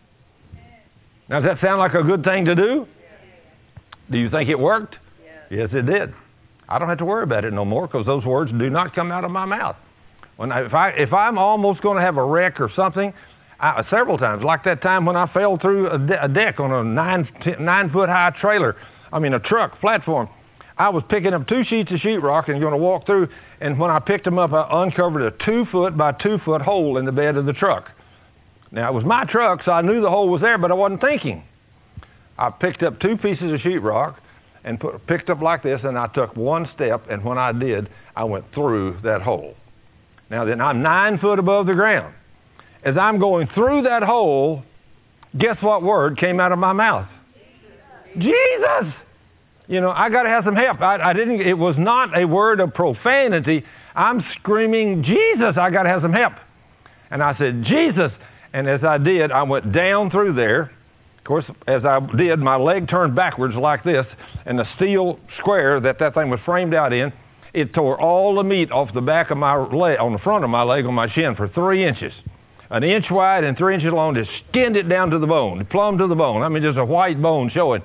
Now, does that sound like a good thing to do? Do you think it worked? Yes, it did. I don't have to worry about it no more because those words do not come out of my mouth. When I, if, I, if I'm almost going to have a wreck or something, I, several times, like that time when I fell through a, de- a deck on a nine, ten, nine foot high trailer, I mean a truck platform. I was picking up two sheets of sheetrock and going to walk through, and when I picked them up, I uncovered a two foot by two foot hole in the bed of the truck. Now, it was my truck, so I knew the hole was there, but I wasn't thinking. I picked up two pieces of sheetrock and put, picked up like this, and I took one step, and when I did, I went through that hole. Now, then I'm nine foot above the ground. As I'm going through that hole, guess what word came out of my mouth? Jesus! Jesus! You know, I got to have some help. I, I didn't. It was not a word of profanity. I'm screaming, Jesus, I got to have some help. And I said, Jesus. And as I did, I went down through there. Of course, as I did, my leg turned backwards like this, and the steel square that that thing was framed out in, it tore all the meat off the back of my leg, on the front of my leg, on my shin for three inches. An inch wide and three inches long, just skinned it down to the bone, plumb to the bone. I mean, just a white bone showing.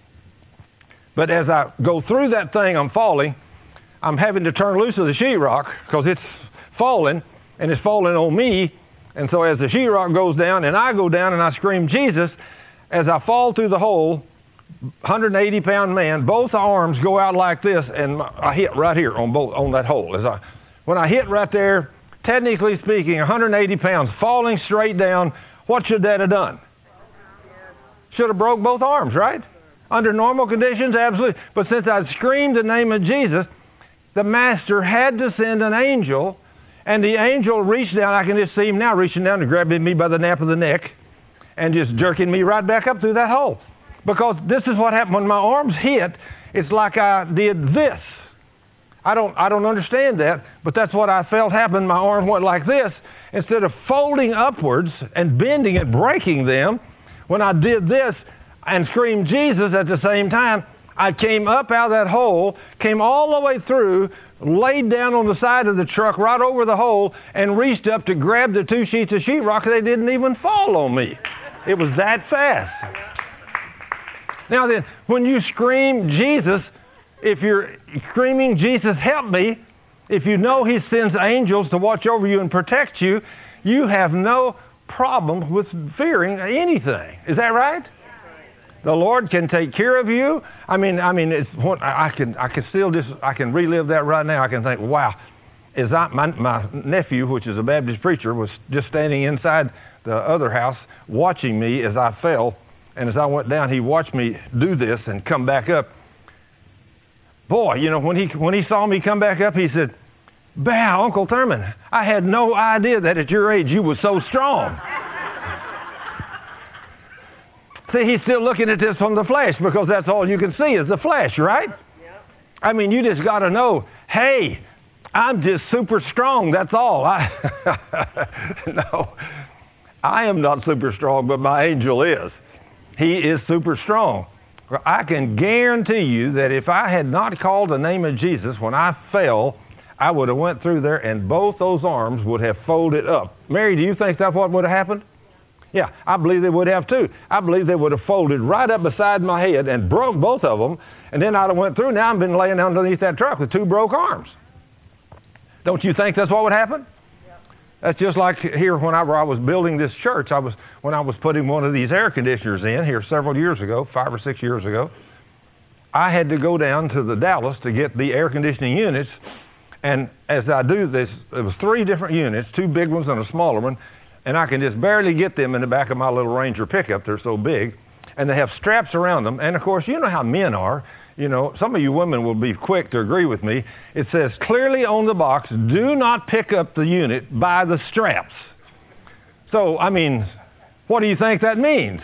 But as I go through that thing, I'm falling. I'm having to turn loose of the sheetrock because it's falling, and it's falling on me. And so as the sheetrock goes down and I go down and I scream, Jesus, as I fall through the hole, one hundred eighty pound man, both arms go out like this, and I hit right here on both on that hole. As I, when I hit right there, technically speaking, one hundred eighty pounds, falling straight down, what should that have done? Should have broke both arms, right? Under normal conditions, absolutely. But since I'd screamed the name of Jesus, the master had to send an angel. And the angel reached down, I can just see him now reaching down and grabbing me by the nape of the neck and just jerking me right back up through that hole. Because this is what happened when my arms hit. It's like I did this. I don't, I don't understand that, but that's what I felt happen. My arm went like this. Instead of folding upwards and bending and breaking them, when I did this and screamed Jesus at the same time, I came up out of that hole, came all the way through, laid down on the side of the truck right over the hole, and reached up to grab the two sheets of sheetrock. They didn't even fall on me. It was that fast. Now then, when you scream Jesus, if you're screaming Jesus help me, if you know he sends angels to watch over you and protect you, you have no problem with fearing anything. Is that right? The Lord can take care of you. I mean, I mean, it's what I can, I can still just, I can relive that right now. I can think, wow, as I, my, my nephew, which is a Baptist preacher, was just standing inside the other house watching me as I fell, and as I went down, he watched me do this and come back up. Boy, you know, when he when he saw me come back up, he said, "Bow, Uncle Thurman, I had no idea that at your age you were so strong." See, he's still looking at this from the flesh because that's all you can see is the flesh, right? Yep. I mean, you just got to know, hey, I'm just super strong, that's all. I no, I am not super strong, but my angel is. He is super strong. I can guarantee you that if I had not called the name of Jesus when I fell, I would have went through there and both those arms would have folded up. Mary, do you think that's what would have happened? Yeah, I believe they would have too. I believe they would have folded right up beside my head and broke both of them, and then I'd have went through. Now I've been laying underneath that truck with two broke arms. Don't you think that's what would happen? Yep. That's just like here whenever I was building this church. I was when I was putting one of these air conditioners in here several years ago, five or six years ago. I had to go down to the Dallas to get the air conditioning units, and as I do this, it was three different units, two big ones and a smaller one. And I can just barely get them in the back of my little Ranger pickup. They're so big. And they have straps around them. And, of course, you know how men are. You know, some of you women will be quick to agree with me. It says clearly on the box, do not pick up the unit by the straps. So, I mean, what do you think that means?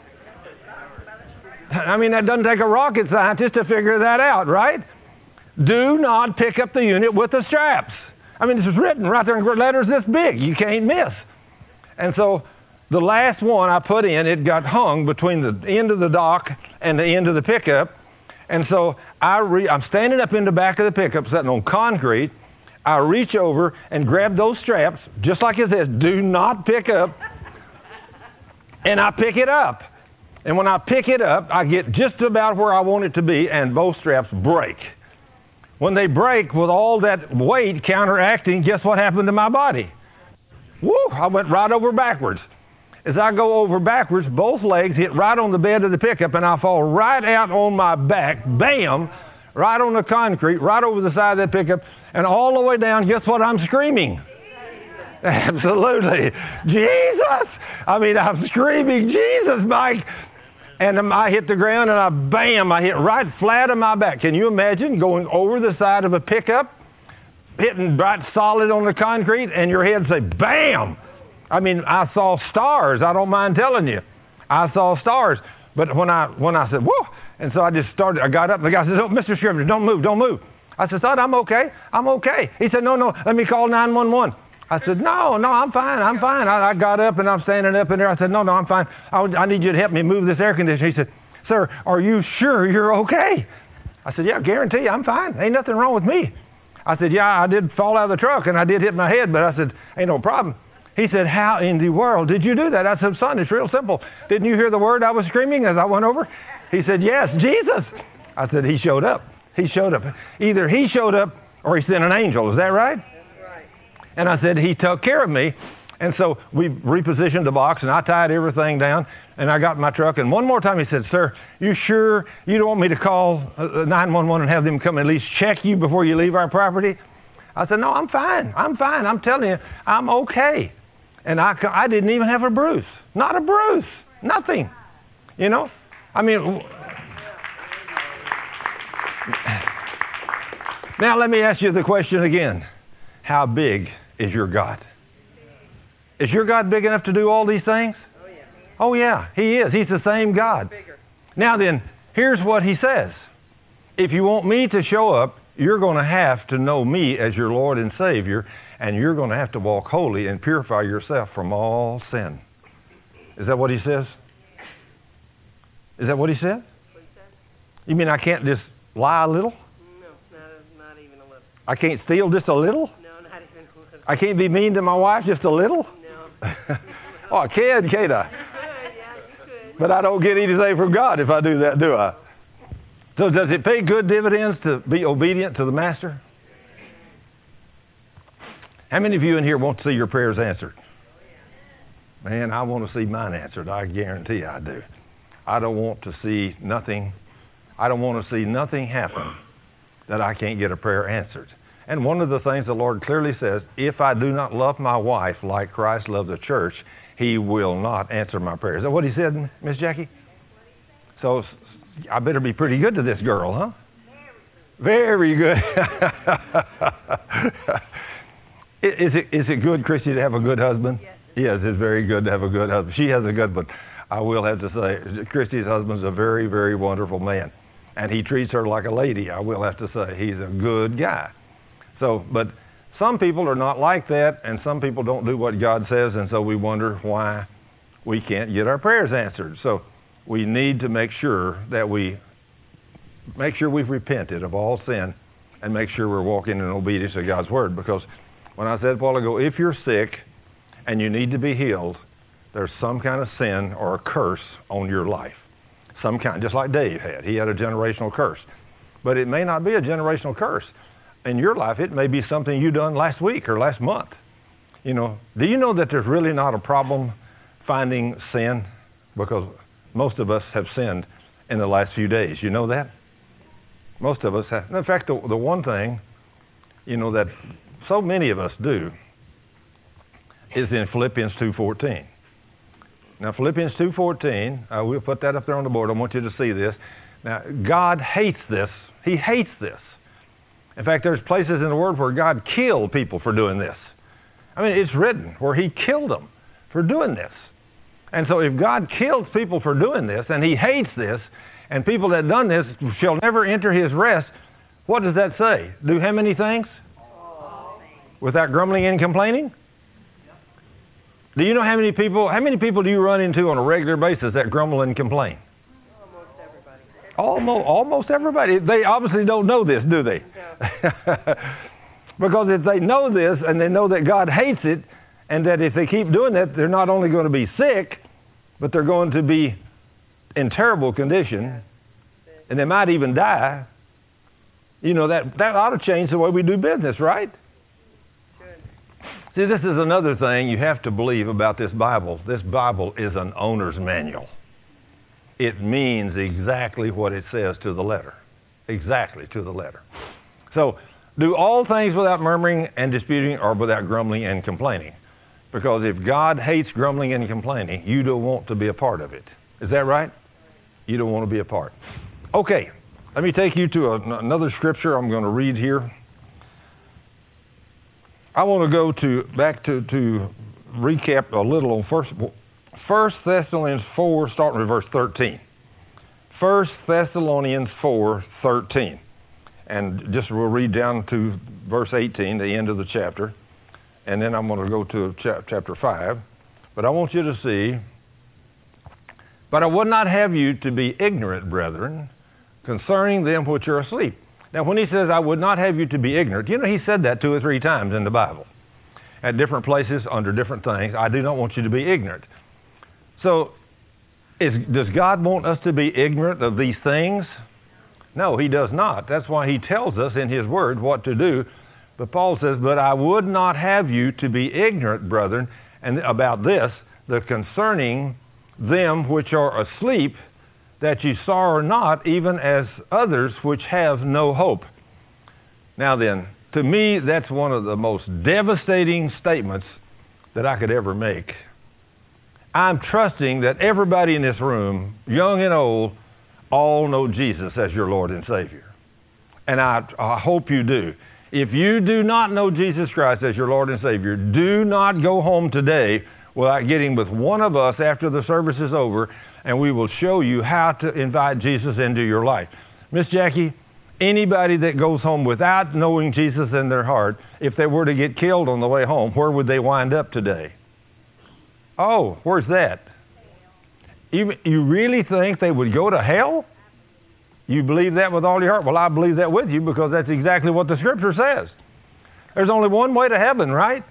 I mean, that doesn't take a rocket scientist to figure that out, right? Do not pick up the unit with the straps. I mean, this is written right there in letters this big. You can't miss. And so the last one I put in, it got hung between the end of the dock and the end of the pickup. And so I re- I'm standing up in the back of the pickup, sitting on concrete. I reach over and grab those straps, just like it says, do not pick up. And I pick it up. And when I pick it up, I get just about where I want it to be, and both straps break. When they break, with all that weight counteracting, guess what happened to my body? Woo! I went right over backwards. As I go over backwards, both legs hit right on the bed of the pickup, and I fall right out on my back, bam, right on the concrete, right over the side of that pickup, and all the way down, guess what I'm screaming? Absolutely. Jesus! I mean, I'm screaming, Jesus, Mike! And I hit the ground, and I, bam, I hit right flat on my back. Can you imagine going over the side of a pickup, hitting right solid on the concrete, and your head say, bam! I mean, I saw stars. I don't mind telling you. I saw stars. But when I when I said, whoa, and so I just started, I got up, and the guy said, oh, Mister Scrivener, don't move, don't move. I said, son, I'm okay. I'm okay. He said, no, no, let me call nine one one. I said, no, no, I'm fine. I'm fine. I, I got up and I'm standing up in there. I said, no, no, I'm fine. I, I need you to help me move this air conditioner. He said, sir, are you sure you're okay? I said, yeah, guarantee you, I'm fine. Ain't nothing wrong with me. I said, yeah, I did fall out of the truck and I did hit my head, but I said, ain't no problem. He said, how in the world did you do that? I said, son, it's real simple. Didn't you hear the word I was screaming as I went over? He said, yes, Jesus. I said, he showed up. He showed up. Either he showed up or he sent an angel. Is that right? That's right. And I said, he took care of me. And so we repositioned the box, and I tied everything down, and I got in my truck. And one more time he said, sir, you sure you don't want me to call uh, nine one one and have them come at least check you before you leave our property? I said, no, I'm fine. I'm fine. I'm telling you, I'm okay. And I, I didn't even have a bruise. Not a bruise. Nothing. You know? I mean, now let me ask you the question again. How big is your God? Is your God big enough to do all these things? Oh, yeah. Oh, yeah, he is. He's the same God. Bigger. Now then, here's what he says. If you want me to show up, you're going to have to know me as your Lord and Savior, and you're going to have to walk holy and purify yourself from all sin. Is that what he says? Is that what he said? What he said? You mean I can't just lie a little? No, not, not even a little. I can't steal just a little? No, not even a little. I can't be mean to my wife just a little? No. Oh, I can, can't I? You could, yeah, you could. But I don't get anything from God if I do that, do I? So does it pay good dividends to be obedient to the Master? How many of you in here want to see your prayers answered? Man, I want to see mine answered. I guarantee I do. I don't want to see nothing. I don't want to see nothing happen that I can't get a prayer answered. And one of the things the Lord clearly says, if I do not love my wife like Christ loved the church, he will not answer my prayers. Is that what he said, Miss Jackie? So I better be pretty good to this girl, huh? Very good. Is it, is it good, Christy, to have a good husband? Yes. Yes, it's very good to have a good husband. She has a good one. I will have to say, Christy's husband's a very, very wonderful man. And he treats her like a lady, I will have to say. He's a good guy. So, but some people are not like that, and some people don't do what God says, and so we wonder why we can't get our prayers answered. So we need to make sure that we make sure we've repented of all sin and make sure we're walking in obedience to God's word. Because when I said a while ago, if you're sick and you need to be healed, there's some kind of sin or a curse on your life. Some kind, just like Dave had. He had a generational curse. But it may not be a generational curse. In your life, it may be something you done last week or last month. You know, do you know that there's really not a problem finding sin? Because most of us have sinned in the last few days. You know that? Most of us have. In fact, the, the one thing, you know, that so many of us do is in Philippians two fourteen. Now, Philippians two fourteen, uh, we'll put that up there on the board. I want you to see this. Now, God hates this. He hates this. In fact, there's places in the Word where God killed people for doing this. I mean, it's written where he killed them for doing this. And so if God kills people for doing this, and he hates this, and people that done this shall never enter his rest, what does that say? Do how many things? Without grumbling and complaining? Do you know how many people, how many people do you run into on a regular basis that grumble and complain? Almost everybody. Almost, almost everybody. They obviously don't know this, do they? No. Because if they know this and they know that God hates it, and that if they keep doing that, they're not only going to be sick, but they're going to be in terrible condition, and they might even die. You know, that, that ought to change the way we do business, right? See, this is another thing you have to believe about this Bible. This Bible is an owner's manual. It means exactly what it says to the letter. Exactly to the letter. So, do all things without murmuring and disputing or without grumbling and complaining. Because if God hates grumbling and complaining, you don't want to be a part of it. Is that right? You don't want to be a part. Okay, let me take you to a, another scripture I'm going to read here. I want to go to back to, to recap a little on First, First Thessalonians four, starting with verse thirteen. First Thessalonians four, thirteen. And just we'll read down to verse eighteen, the end of the chapter. And then I'm going to go to cha- chapter five. But I want you to see, but I would not have you to be ignorant, brethren, concerning them which are asleep. Now, when he says, I would not have you to be ignorant, you know, he said that two or three times in the Bible. At different places, under different things. I do not want you to be ignorant. So, is, does God want us to be ignorant of these things? No, he does not. That's why he tells us in his word what to do. But Paul says, but I would not have you to be ignorant, brethren, and about this, the concerning them which are asleep, that ye sorrow not, even as others which have no hope. Now then, to me, that's one of the most devastating statements that I could ever make. I'm trusting that everybody in this room, young and old, all know Jesus as your Lord and Savior. And I, I hope you do. If you do not know Jesus Christ as your Lord and Savior, do not go home today without getting with one of us after the service is over, and we will show you how to invite Jesus into your life. Miss Jackie, anybody that goes home without knowing Jesus in their heart, if they were to get killed on the way home, where would they wind up today? Oh, where's that? You, you really think they would go to hell? You believe that with all your heart? Well, I believe that with you because that's exactly what the Scripture says. There's only one way to heaven, right?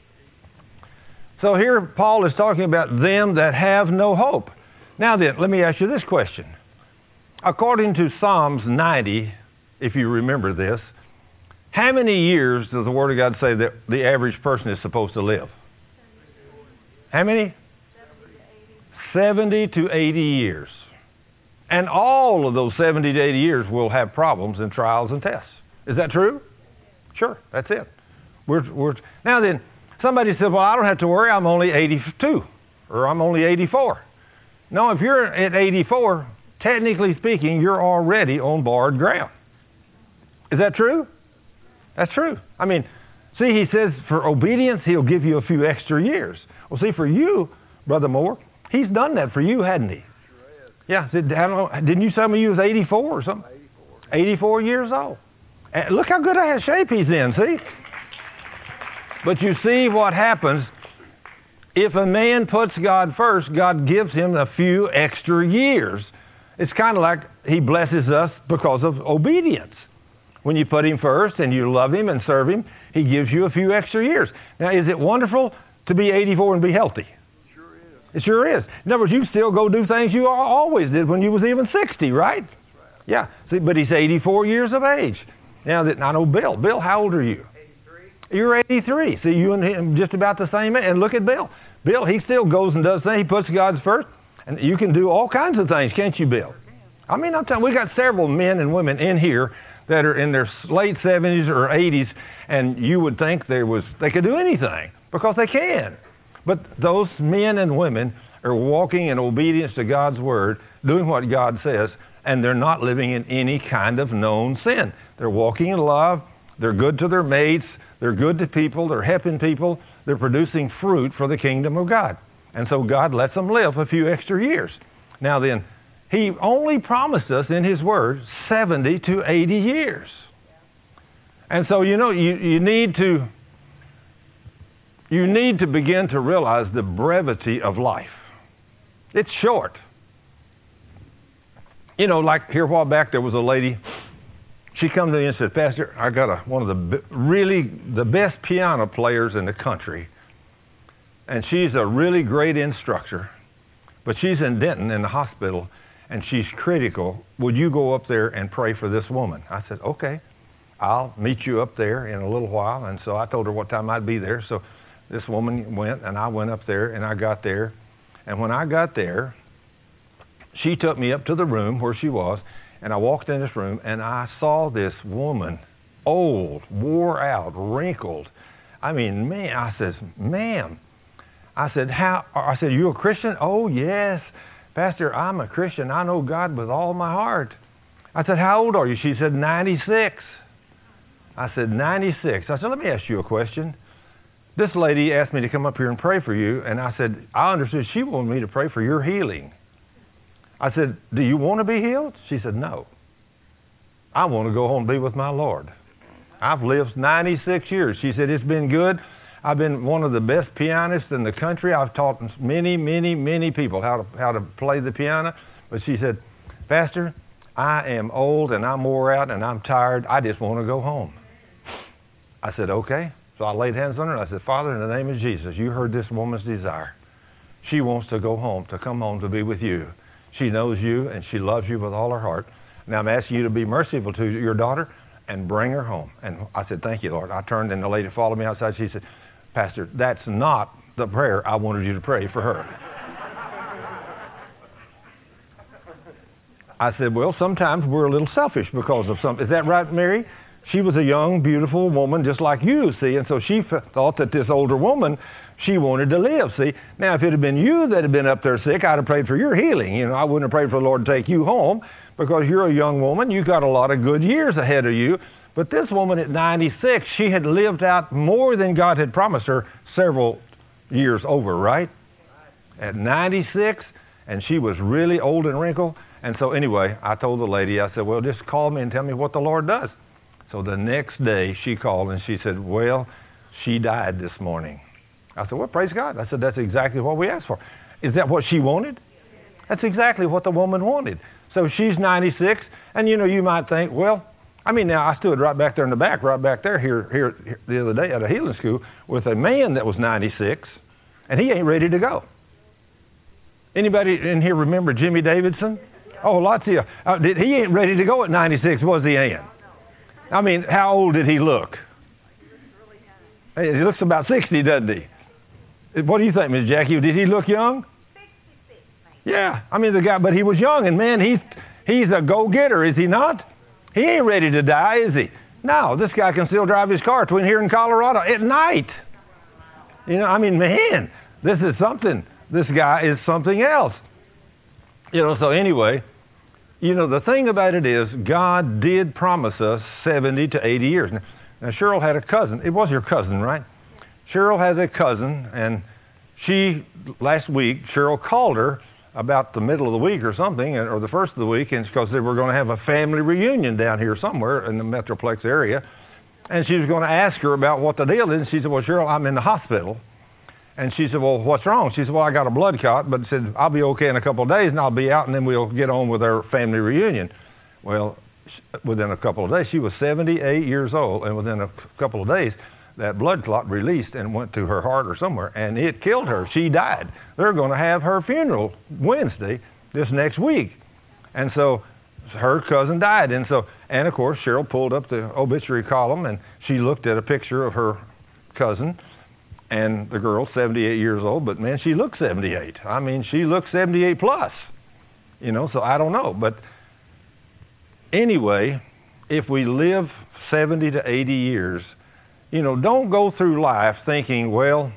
So here Paul is talking about them that have no hope. Now then, let me ask you this question. According to Psalms ninety, if you remember this, how many years does the Word of God say that the average person is supposed to live? How many? seventy to eighty years. And all of those seventy to eighty years will have problems and trials and tests. Is that true? Sure, that's it. We're, we're, now then, somebody said, well, I don't have to worry, I'm only eighty-two, or I'm only eighty-four. No, if you're at eighty-four, technically speaking, you're already on barred ground. Is that true? That's true. I mean, see, he says for obedience, he'll give you a few extra years. Well, see, for you, Brother Moore, he's done that for you, hadn't he? Sure has. Yeah. I don't know, didn't you tell me you was eighty-four or something? eighty-four. eighty-four years old. And look how good a shape he's in, see? But you see what happens. If a man puts God first, God gives him a few extra years. It's kind of like he blesses us because of obedience. When you put him first and you love him and serve him, he gives you a few extra years. Now, is it wonderful to be eighty-four and be healthy? Sure is. It sure is. In other words, you still go do things you always did when you was even sixty, right? That's right. Yeah. See, but he's eighty-four years of age. Now, that I know Bill. Bill, how old are you? eighty-three. You're eighty-three. See, you and him just about the same age. And look at Bill. Bill, he still goes and does things. He puts God first. And you can do all kinds of things, can't you, Bill? I mean, I'm telling you, we got several men and women in here that are in their late seventies or eighties, and you would think there was they could do anything because they can. But those men and women are walking in obedience to God's Word, doing what God says, and they're not living in any kind of known sin. They're walking in love. They're good to their mates. They're good to people. They're helping people. They're producing fruit for the kingdom of God. And so God lets them live a few extra years. Now then, He only promised us in His Word seventy to eighty years. And so, you know, you, you need to you need to begin to realize the brevity of life. It's short. You know, like here a while back, there was a lady. She come to me and said, Pastor, I got a, one of the b- really the best piano players in the country. And she's a really great instructor. But she's in Denton in the hospital, and she's critical. Would you go up there and pray for this woman? I said, okay, I'll meet you up there in a little while. And so I told her what time I'd be there. So this woman went, and I went up there, and I got there. And when I got there, she took me up to the room where she was, and I walked in this room, and I saw this woman, old, wore out, wrinkled. I mean, man, I said, ma'am. I said, how? I said, you a Christian? Oh, yes. Pastor, I'm a Christian. I know God with all my heart. I said, how old are you? She said, ninety-six. I said, ninety-six. I said, let me ask you a question. This lady asked me to come up here and pray for you, and I said, I understood she wanted me to pray for your healing. I said, do you want to be healed? She said, no. I want to go home and be with my Lord. I've lived ninety-six years. She said, it's been good. I've been one of the best pianists in the country. I've taught many, many, many people how to how to play the piano. But she said, Pastor, I am old and I'm wore out and I'm tired. I just want to go home. I said, okay. So I laid hands on her and I said, Father, in the name of Jesus, you heard this woman's desire. She wants to go home, to come home to be with you. She knows you and she loves you with all her heart. Now I'm asking you to be merciful to your daughter and bring her home. And I said, thank you, Lord. I turned and the lady followed me outside. She said, Pastor, that's not the prayer I wanted you to pray for her. I said, well, sometimes we're a little selfish because of something. Is that right, Mary? She was a young, beautiful woman just like you, see, and so she f- thought that this older woman, she wanted to live, see. Now, if it had been you that had been up there sick, I'd have prayed for your healing. You know, I wouldn't have prayed for the Lord to take you home because you're a young woman. You've got a lot of good years ahead of you. But this woman at ninety-six, she had lived out more than God had promised her several years over, right? At ninety-six, and she was really old and wrinkled. And so anyway, I told the lady, I said, well, just call me and tell me what the Lord does. So the next day she called and she said, well, she died this morning. I said, well, praise God. I said, that's exactly what we asked for. Is that what she wanted? That's exactly what the woman wanted. So she's ninety-six, and you know, you might think, well, I mean, now I stood right back there in the back, right back there here, here, here the other day at a healing school with a man that was ninety-six, and he ain't ready to go. Anybody in here remember Jimmy Davidson? Oh, lots of you. Uh, did, he ain't ready to go at ninety-six, was he, Ann? I mean, how old did he look? Hey, he looks about sixty, doesn't he? What do you think, Miss Jackie? Did he look young? sixty-six, yeah, I mean, the guy, but he was young, and man, he's he's a go-getter, is he not? He ain't ready to die, is he? No, this guy can still drive his car between here and Colorado at night. You know, I mean, man, this is something. This guy is something else. You know, so anyway, you know, the thing about it is God did promise us seventy to eighty years. Now, now Cheryl had a cousin. It was your cousin, right? Cheryl has a cousin, and she, last week, Cheryl called her about the middle of the week or something, or the first of the week, and because they were going to have a family reunion down here somewhere in the Metroplex area, and she was going to ask her about what the deal is. And she said, well, Cheryl, I'm in the hospital. And she said, well, what's wrong? She said, well, I got a blood clot, but said, I'll be okay in a couple of days, and I'll be out, and then we'll get on with our family reunion. Well, within a couple of days, she was seventy-eight years old, and within a couple of days, that blood clot released and went to her heart or somewhere, and it killed her. She died. They're going to have her funeral Wednesday, this next week. And so her cousin died. And so, and of course, Cheryl pulled up the obituary column, and she looked at a picture of her cousin, and the girl, seventy-eight years old, but man, she looked seventy-eight. I mean, she looked seventy-eight plus, you know, so I don't know. But anyway, if we live seventy to eighty years, you know, don't go through life thinking, well,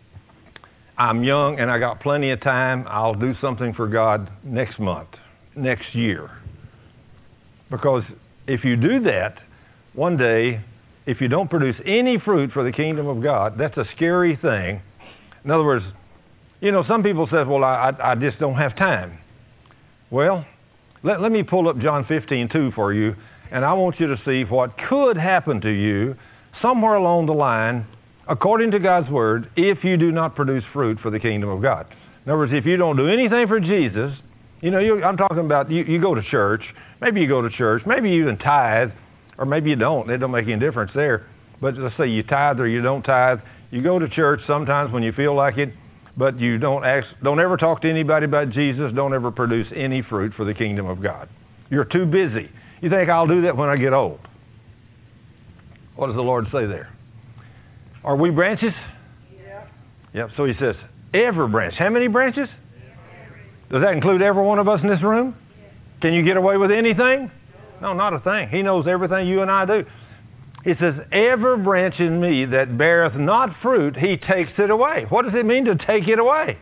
I'm young and I got plenty of time. I'll do something for God next month, next year. Because if you do that, one day, if you don't produce any fruit for the kingdom of God, that's a scary thing. In other words, you know, some people say, well, I, I just don't have time. Well, let, let me pull up John fifteen two for you, and I want you to see what could happen to you somewhere along the line, according to God's Word, if you do not produce fruit for the kingdom of God. In other words, if you don't do anything for Jesus, you know, you, I'm talking about you, you go to church, maybe you go to church, maybe you even tithe, or maybe you don't. It don't make any difference there. But let's say you tithe or you don't tithe. You go to church sometimes when you feel like it, but you don't ask, don't ever talk to anybody about Jesus. Don't ever produce any fruit for the kingdom of God. You're too busy. You think, I'll do that when I get old. What does the Lord say there? Are we branches? Yeah. Yep. So he says, every branch. How many branches? Does that include every one of us in this room? Can you get away with anything? No, not a thing. He knows everything you and I do. He says, every branch in me that beareth not fruit, he takes it away. What does it mean to take it away?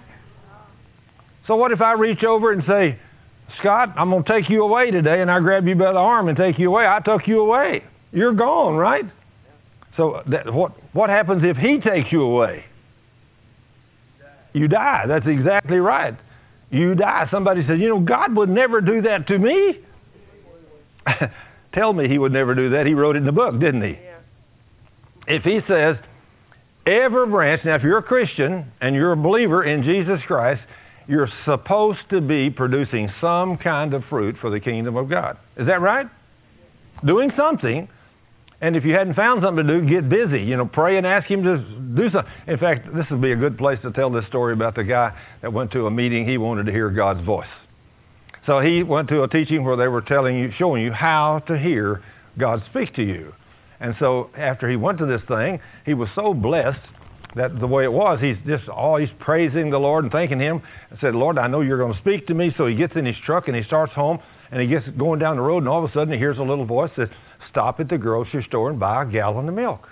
So what if I reach over and say, Scott, I'm going to take you away today, and I grab you by the arm and take you away. I took you away. You're gone, right? So that, what, what happens if he takes you away? You die. That's exactly right. You die. Somebody says, you know, God would never do that to me. tell me he would never do that. He wrote it in the book, didn't he? Yeah. If he says, every branch, now if you're a Christian and you're a believer in Jesus Christ, you're supposed to be producing some kind of fruit for the kingdom of God. Is that right? Doing something. And if you hadn't found something to do, get busy. You know, pray and ask him to do something. In fact, this would be a good place to tell this story about the guy that went to a meeting. He wanted to hear God's voice. So he went to a teaching where they were telling you, showing you how to hear God speak to you. And so after he went to this thing, he was so blessed that the way it was, he's just always praising the Lord and thanking him and said, Lord, I know you're going to speak to me. So he gets in his truck and he starts home and he gets going down the road and all of a sudden he hears a little voice that says, stop at the grocery store and buy a gallon of milk.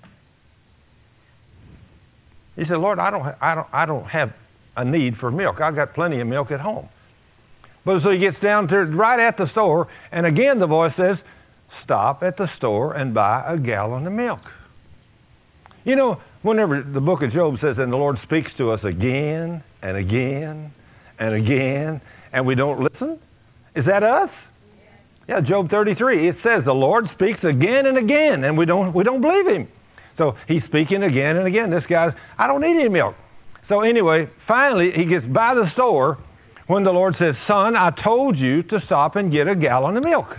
He said, Lord, I don't, I don't, I don't have a need for milk. I've got plenty of milk at home. But so he gets down to right at the store and again the voice says, stop at the store and buy a gallon of milk. You know, whenever the book of Job says, and the Lord speaks to us again and again and again, and we don't listen, is that us? Yeah, Job thirty-three, it says the Lord speaks again and again, and we don't we don't believe him. So he's speaking again and again. This guy's, I don't need any milk. So anyway, finally he gets by the store when the Lord says, son, I told you to stop and get a gallon of milk.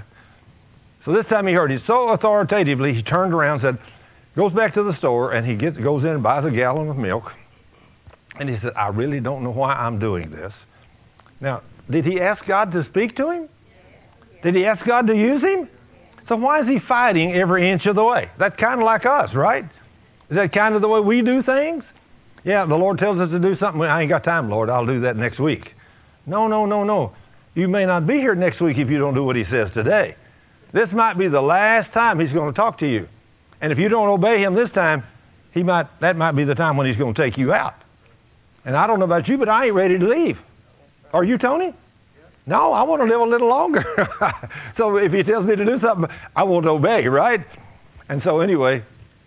So this time he heard it so authoritatively, he turned around and said, goes back to the store, and he gets, goes in and buys a gallon of milk. And he said, I really don't know why I'm doing this. Now, did he ask God to speak to him? Did he ask God to use him? So why is he fighting every inch of the way? That's kind of like us, right? Is that kind of the way we do things? Yeah, the Lord tells us to do something. Well, I ain't got time, Lord. I'll do that next week. No, no, no, no. You may not be here next week if you don't do what he says today. This might be the last time he's going to talk to you. And if you don't obey him this time, he might, that might be the time when he's going to take you out. And I don't know about you, but I ain't ready to leave. Are you, Tony? No, I want to live a little longer. So if he tells me to do something, I won't obey, right? And so anyway,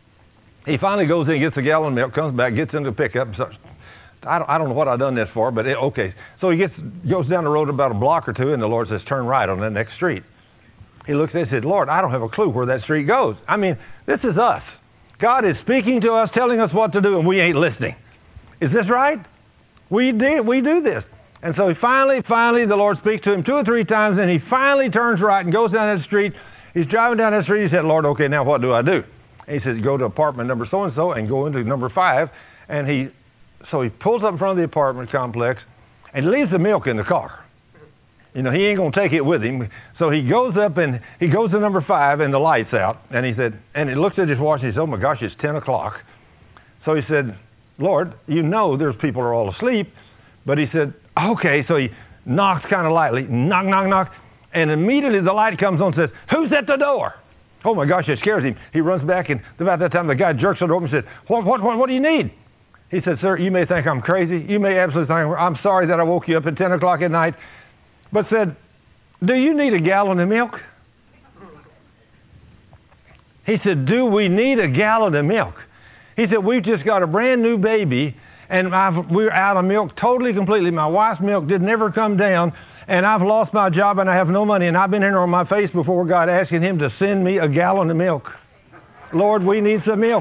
he finally goes in, gets a gallon of milk, comes back, gets into the pickup. And starts, I, don't, I don't know what I've done this for, but it, okay. So he gets goes down the road about a block or two, and the Lord says, turn right on that next street. He looks at it and said, Lord, I don't have a clue where that street goes. I mean, this is us. God is speaking to us, telling us what to do, and we ain't listening. Is this right? We do, we do this. And so he finally, finally, the Lord speaks to him two or three times, and he finally turns right and goes down that street. He's driving down that street. He said, Lord, okay, now what do I do? And he says, go to apartment number so-and-so and go into number five. And he, so he pulls up in front of the apartment complex and leaves the milk in the car. You know, he ain't going to take it with him. So he goes up and he goes to number five and the light's out. And he said, and he looks at his watch and he says, oh my gosh, it's ten o'clock. So he said, Lord, you know there's people are all asleep. But he said, okay. So he knocks kind of lightly, knock, knock, knock. And immediately the light comes on and says, who's at the door? Oh my gosh, it scares him. He runs back and about that time the guy jerks the door open and said, what, what, what, what do you need? He said, sir, you may think I'm crazy. You may absolutely think I'm sorry that I woke you up at ten o'clock at night. But said, do you need a gallon of milk? He said, do we need a gallon of milk? He said, we've just got a brand new baby, and I've, we're out of milk totally, completely. My wife's milk did never come down, and I've lost my job, and I have no money, and I've been here on my face before God asking him to send me a gallon of milk. Lord, we need some milk.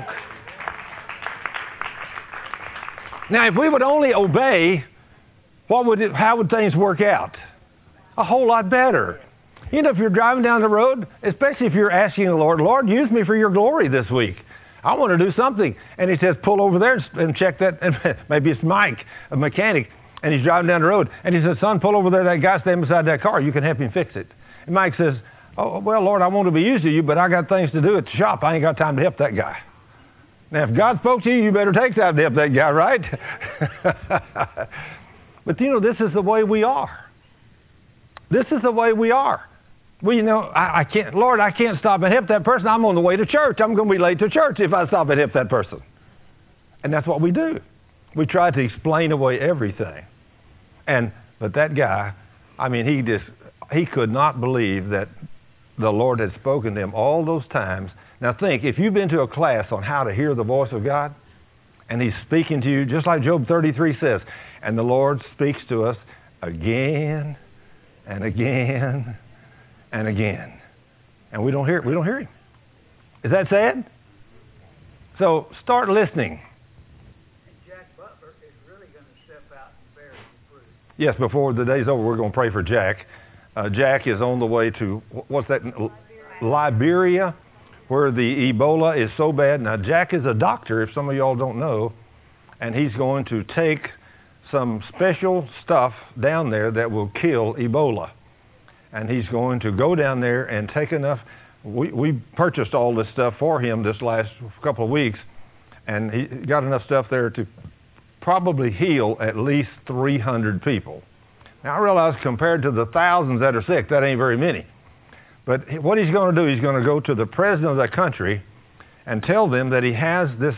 Now, if we would only obey, what would it, how would things work out? A whole lot better. You know, if you're driving down the road, especially if you're asking the Lord, Lord, use me for your glory this week. I want to do something. And he says, pull over there and check that. And maybe it's Mike, a mechanic, and he's driving down the road. And he says, son, pull over there. That guy standing beside that car. You can help him fix it. And Mike says, oh, well, Lord, I want to be used to you, but I got things to do at the shop. I ain't got time to help that guy. Now, if God spoke to you, you better take time to help that guy, right? But, you know, this is the way we are. This is the way we are. We, you know, I, I can't, Lord, I can't stop and help that person. I'm on the way to church. I'm going to be late to church if I stop and help that person. And that's what we do. We try to explain away everything. And, but that guy, I mean, he just, he could not believe that the Lord had spoken to him all those times. Now think, if you've been to a class on how to hear the voice of God, and he's speaking to you, just like Job thirty-three says, and the Lord speaks to us again and again and again. and we don't hear we don't hear him. Is that sad? So start listening. And Jack Butler is really going to step out and bear some fruit. Yes, before the day's over, we're going to pray for Jack. Uh, Jack is on the way to, what's that, Liberia, where the Ebola is so bad. Now, Jack is a doctor, if some of y'all don't know, and he's going to take some special stuff down there that will kill Ebola. And he's going to go down there and take enough. We, we purchased all this stuff for him this last couple of weeks, and he got enough stuff there to probably heal at least three hundred people. Now, I realize compared to the thousands that are sick, that ain't very many. But what he's going to do, he's going to go to the president of the country and tell them that he has this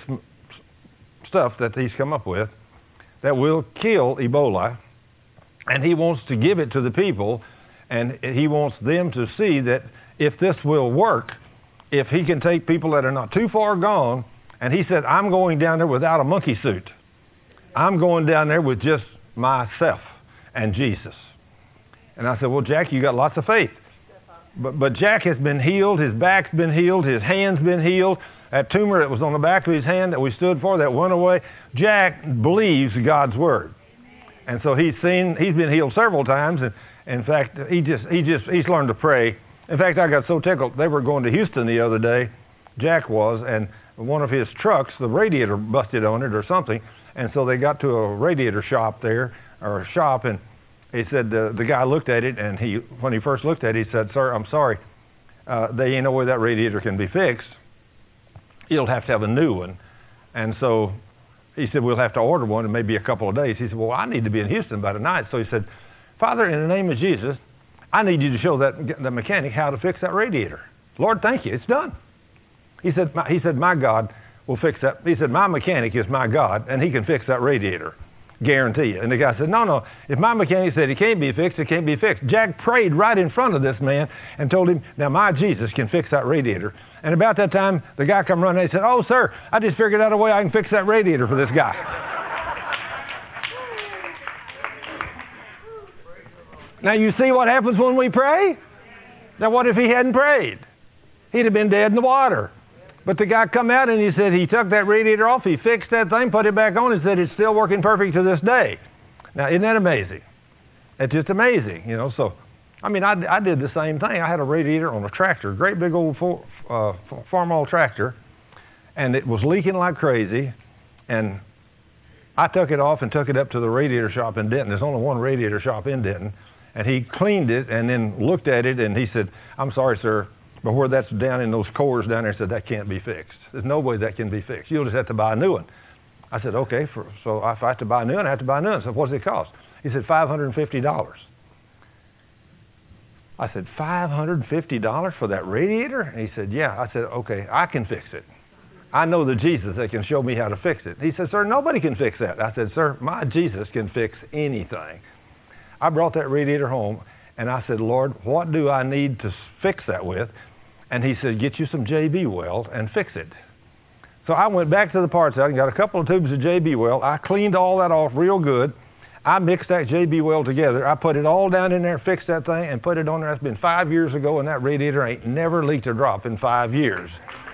stuff that he's come up with that will kill Ebola, and he wants to give it to the people, and he wants them to see that if this will work, if he can take people that are not too far gone, and he said, I'm going down there without a monkey suit. I'm going down there with just myself and Jesus. And I said, well, Jack, you got lots of faith. But, but Jack has been healed. His back's been healed. His hand's been healed. That tumor that was on the back of his hand that we stood for, that went away. Jack believes God's word. And so he's seen, he's been healed several times. And in fact, he just, he just, he's learned to pray. In fact, I got so tickled. They were going to Houston the other day, Jack was, and one of his trucks, the radiator busted on it or something. And so they got to a radiator shop there, or a shop, and he said, uh, the guy looked at it, and he, when he first looked at it, he said, sir, I'm sorry, uh, they ain't no way that radiator can be fixed. You'll have to have a new one. And so he said, we'll have to order one in maybe a couple of days. He said, well, I need to be in Houston by tonight. So he said, Father, in the name of Jesus, I need you to show that the mechanic how to fix that radiator. Lord, thank you. It's done. He said, my, he said, my God will fix that. He said, my mechanic is my God, and he can fix that radiator. Guarantee you. And the guy said, no, no. If my mechanic said it can't be fixed, it can't be fixed. Jack prayed right in front of this man and told him, now my Jesus can fix that radiator. And about that time, the guy come running and he said, oh, sir, I just figured out a way I can fix that radiator for this guy. Now you see what happens when we pray? Now what if he hadn't prayed? He'd have been dead in the water. But the guy come out and he said he took that radiator off, he fixed that thing, put it back on, and said it's still working perfect to this day. Now, isn't that amazing? It's just amazing, you know. So, I mean, I, I did the same thing. I had a radiator on a tractor, great big old for, uh, Farmall tractor, and it was leaking like crazy. And I took it off and took it up to the radiator shop in Denton. There's only one radiator shop in Denton. And he cleaned it and then looked at it, and he said, I'm sorry, sir, but where that's down in those cores down there, he said, that can't be fixed. There's no way that can be fixed. You'll just have to buy a new one. I said, okay, for, so if I have to buy a new one, I have to buy a new one. So what does it cost? He said, five hundred fifty dollars. I said, five hundred fifty dollars for that radiator? And he said, yeah. I said, okay, I can fix it. I know the Jesus that can show me how to fix it. He said, sir, nobody can fix that. I said, sir, my Jesus can fix anything. I brought that radiator home, and I said, Lord, what do I need to fix that with? And he said, get you some J B Weld and fix it. So I went back to the parts out and got a couple of tubes of J B Weld. I cleaned all that off real good. I mixed that J B Weld together. I put it all down in there, fixed that thing, and put it on there. That's been five years ago, and that radiator ain't never leaked a drop in five years.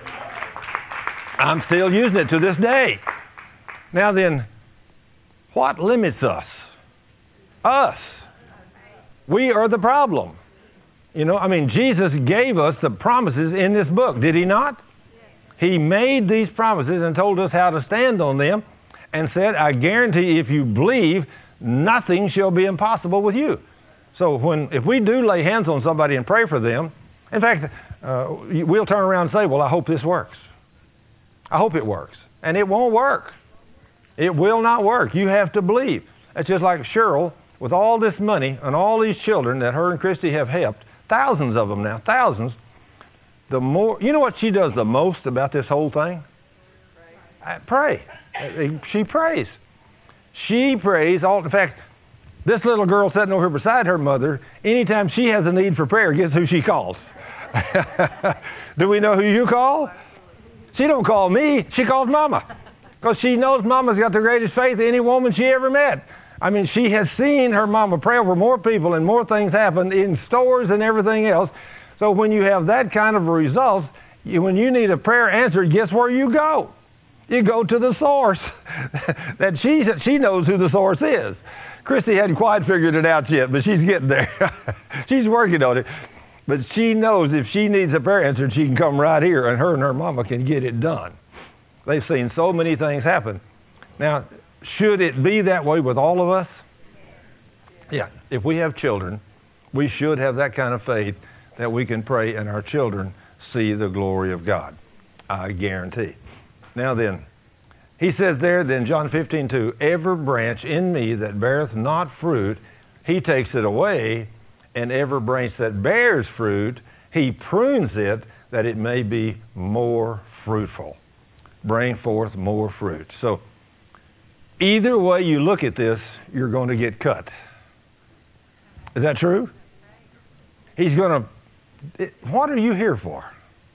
I'm still using it to this day. Now then, what limits us? Us. We are the problem. You know, I mean, Jesus gave us the promises in this book, did he not? He made these promises and told us how to stand on them and said, I guarantee if you believe, nothing shall be impossible with you. So when, if we do lay hands on somebody and pray for them, in fact, uh, we'll turn around and say, well, I hope this works. I hope it works. And it won't work. It will not work. You have to believe. It's just like Cheryl, with all this money and all these children that her and Christy have helped, thousands of them now, thousands, the more, you know what she does the most about this whole thing? Pray. Pray. She prays. She prays all, in fact, this little girl sitting over here beside her mother, anytime she has a need for prayer, guess who she calls? Do we know who you call? She don't call me, she calls Mama. Because she knows Mama's got the greatest faith of any woman she ever met. I mean, she has seen her Mama pray over more people and more things happen in stores and everything else. So when you have that kind of results, you, when you need a prayer answered, guess where you go? You go to the source. that she, she knows who the source is. Christy hadn't quite figured it out yet, but she's getting there. She's working on it. But she knows if she needs a prayer answered, she can come right here, and her and her mama can get it done. They've seen so many things happen. Now, should it be that way with all of us? Yeah, if we have children, we should have that kind of faith that we can pray and our children see the glory of God. I guarantee. Now then, he says there, then John fifteen two, every branch in me that beareth not fruit, he takes it away, and every branch that bears fruit, he prunes it that it may be more fruitful. Bring forth more fruit. So, either way you look at this, you're going to get cut. Is that true? He's going to... What are you here for?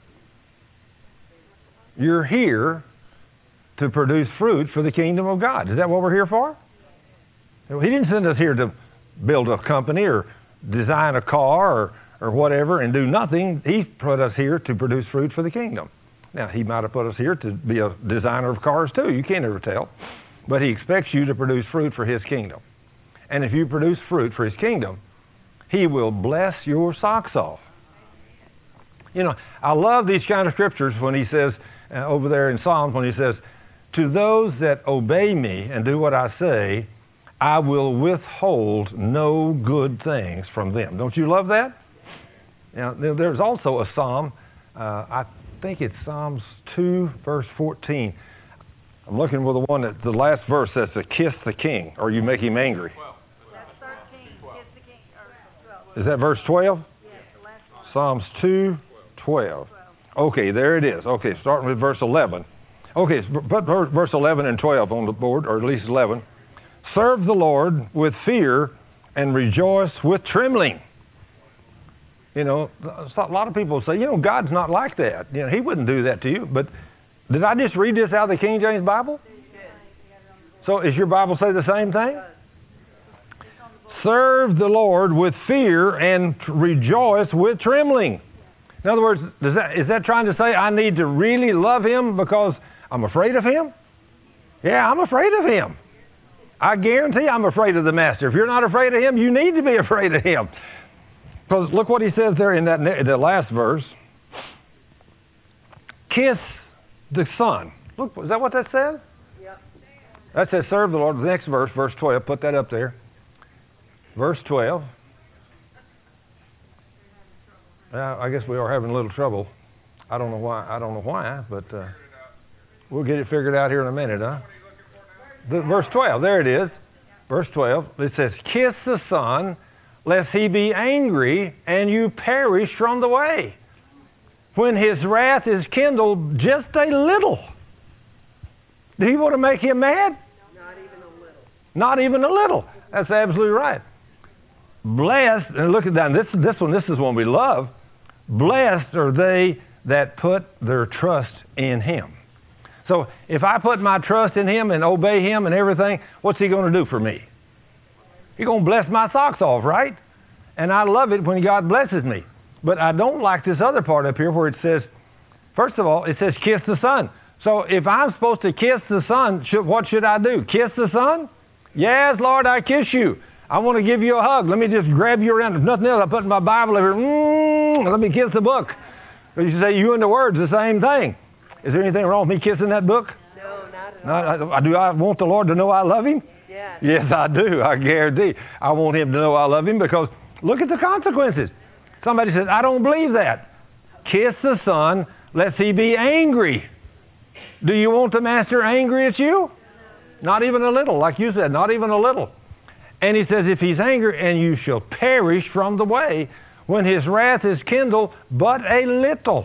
You're here to produce fruit for the kingdom of God. Is that what we're here for? He didn't send us here to build a company or design a car or, or whatever and do nothing. He put us here to produce fruit for the kingdom. Now, he might have put us here to be a designer of cars too. You can't ever tell. But he expects you to produce fruit for his kingdom. And if you produce fruit for his kingdom, he will bless your socks off. You know, I love these kind of scriptures when he says, uh, over there in Psalms, when he says, to those that obey me and do what I say, I will withhold no good things from them. Don't you love that? Now, there's also a psalm, uh, I think it's Psalms two, verse fourteen. I'm looking for the one that the last verse says to kiss the king, or you make him angry. That's thirteen. Kiss the king. Or twelve. Is that verse twelve? Yes, the last one. Psalms two, twelve. Okay, there it is. Okay, starting with verse eleven. Okay, put verse eleven and twelve on the board, or at least eleven. Serve the Lord with fear and rejoice with trembling. You know, a lot of people say, you know, God's not like that. You know, he wouldn't do that to you. But did I just read this out of the King James Bible? So does your Bible say the same thing? Serve the Lord with fear and rejoice with trembling. In other words, does that, is that trying to say I need to really love him because I'm afraid of him? Yeah, I'm afraid of him. I guarantee I'm afraid of the master. If you're not afraid of him, you need to be afraid of him. Because look what he says there in that the last verse. Kiss the Son. Look, is that what that says? Yep. That says serve the Lord. The next verse, verse twelve. Put that up there. Verse twelve. Uh, I guess we are having a little trouble. I don't know why. I don't know why, but uh, we'll get it figured out here in a minute, huh? The, verse twelve. There it is. Verse twelve. It says, "Kiss the Son, lest he be angry and you perish from the way, when his wrath is kindled just a little." Do you want to make him mad? Not even a little. Not even a little. That's absolutely right. Blessed, and look at that. This this one. This is one we love. Blessed are they that put their trust in him. So if I put my trust in him and obey him and everything, what's he going to do for me? He's going to bless my socks off, right? And I love it when God blesses me. But I don't like this other part up here where it says, first of all, it says kiss the Son. So if I'm supposed to kiss the Son, should, what should I do? Kiss the Son? Yes, Lord, I kiss you. I want to give you a hug. Let me just grab you around. If nothing else, I put in my Bible over here. Mm, let me kiss the book. You say you and the Word's the same thing. Is there anything wrong with me kissing that book? No, not at No, I, do I want the Lord to know I love him? Yes. Yes, I do. I guarantee. I want him to know I love him because look at the consequences. Somebody says, I don't believe that. Kiss the Son, lest he be angry. Do you want the master angry at you? Not even a little, like you said, not even a little. And he says, if he's angry, and you shall perish from the way, when his wrath is kindled but a little.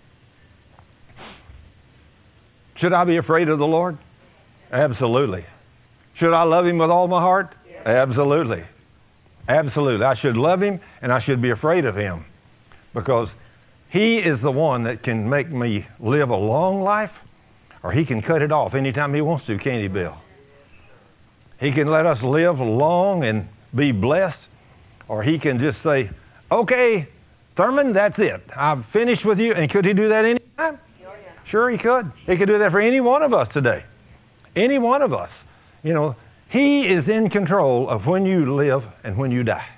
Should I be afraid of the Lord? Absolutely. Should I love him with all my heart? Yes. Absolutely. Absolutely. I should love him and I should be afraid of him because he is the one that can make me live a long life, or he can cut it off anytime he wants to, can't he, Bill? He can let us live long and be blessed, or he can just say, okay, Thurman, that's it. I've finished with you. And could he do that anytime? Sure he could. He could do that for any one of us today. Any one of us. You know, he is in control of when you live and when you die.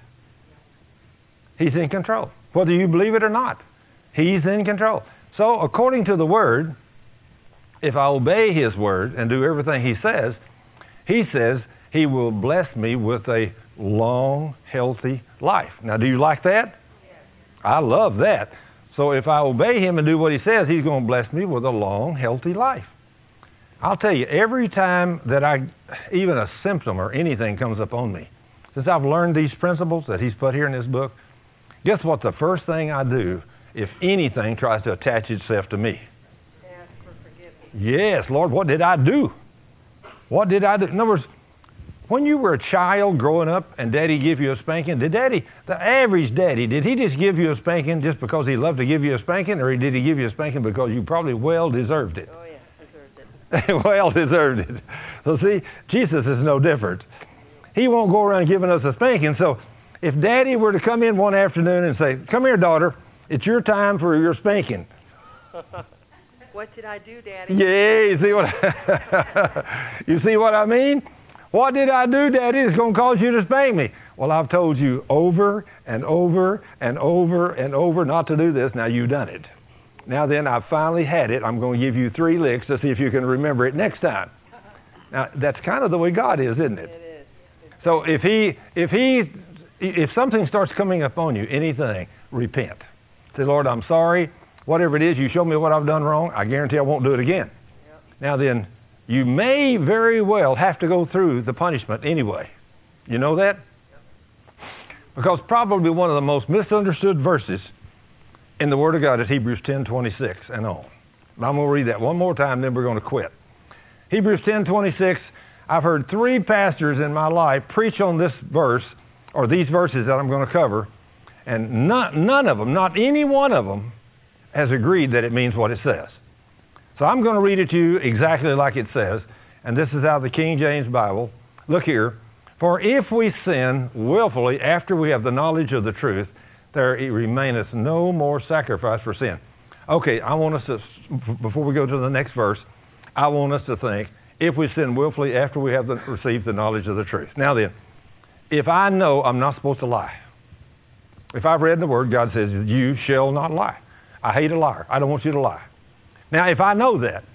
He's in control. Whether you believe it or not, he's in control. So according to the Word, if I obey his Word and do everything he says, he says he will bless me with a long, healthy life. Now, do you like that? Yes. I love that. So if I obey him and do what he says, he's going to bless me with a long, healthy life. I'll tell you, every time that I, even a symptom or anything comes upon me, since I've learned these principles that he's put here in this book, guess what the first thing I do if anything tries to attach itself to me? Ask for forgiveness. Yes, Lord, what did I do? What did I do? In other words, when you were a child growing up and Daddy gave you a spanking, did Daddy, the average Daddy, did he just give you a spanking just because he loved to give you a spanking, or did he give you a spanking because you probably well deserved it? Oh, yeah, deserved it. Well deserved it. So see, Jesus is no different. He won't go around giving us a spanking. So if Daddy were to come in one afternoon and say, come here, daughter, it's your time for your spanking. What did I do, Daddy? Yeah, you see what I, you see what I mean? What did I do, Daddy? It's going to cause you to spank me. Well, I've told you over and over and over and over not to do this. Now you've done it. Now then, I've finally had it. I'm going to give you three licks to see if you can remember it next time. Now, that's kind of the way God is, isn't it? It is. So if he, if he, if something starts coming upon you, anything, repent. Say, Lord, I'm sorry. Whatever it is, you show me what I've done wrong. I guarantee I won't do it again. Yep. Now then, you may very well have to go through the punishment anyway. You know that? Because probably one of the most misunderstood verses in the Word of God is Hebrews ten twenty-six and on. I'm going to read that one more time, then we're going to quit. Hebrews ten twenty-six, I've heard three pastors in my life preach on this verse, or these verses that I'm going to cover, and none, none of them, not any one of them, has agreed that it means what it says. So I'm going to read it to you exactly like it says, and this is out of the King James Bible. Look here. For if we sin willfully after we have the knowledge of the truth, there remaineth no more sacrifice for sin. Okay, I want us to, before we go to the next verse, I want us to think, if we sin willfully after we have the, received the knowledge of the truth. Now then, if I know I'm not supposed to lie, if I've read in the Word, God says, you shall not lie. I hate a liar. I don't want you to lie. Now, if I know that,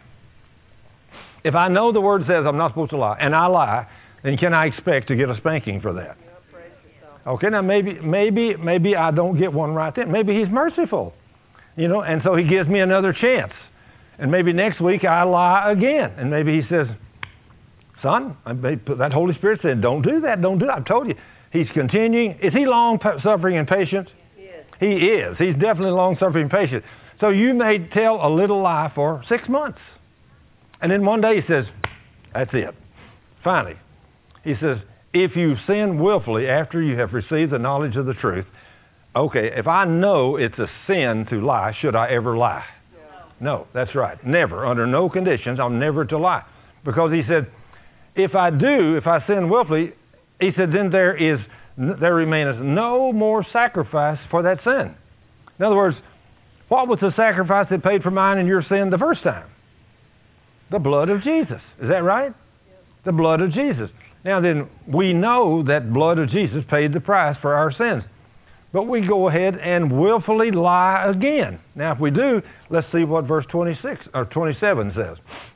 if I know the Word says I'm not supposed to lie, and I lie, then can I expect to get a spanking for that? Yep, praise yourself. Okay, now maybe, maybe, maybe I don't get one right then. Maybe He's merciful, you know, and so He gives me another chance. And maybe next week I lie again, and maybe He says, son, that Holy Spirit said, don't do that, don't do that. I've told you. He's continuing. Is He long-suffering and patient? He is. He is. He's definitely long-suffering and patient. So you may tell a little lie for six months. And then one day He says, that's it. Finally, He says, if you sin willfully after you have received the knowledge of the truth, okay, if I know it's a sin to lie, should I ever lie? No, no that's right. Never. Under no conditions, I'm never to lie. Because He said, if I do, if I sin willfully, He said, then there is, there remaineth no more sacrifice for that sin. In other words, what was the sacrifice that paid for mine and your sin the first time? The blood of Jesus. Is that right? Yes. The blood of Jesus. Now then, we know that blood of Jesus paid the price for our sins. But we go ahead and willfully lie again. Now if we do, let's see what verse twenty-six or twenty-seven says.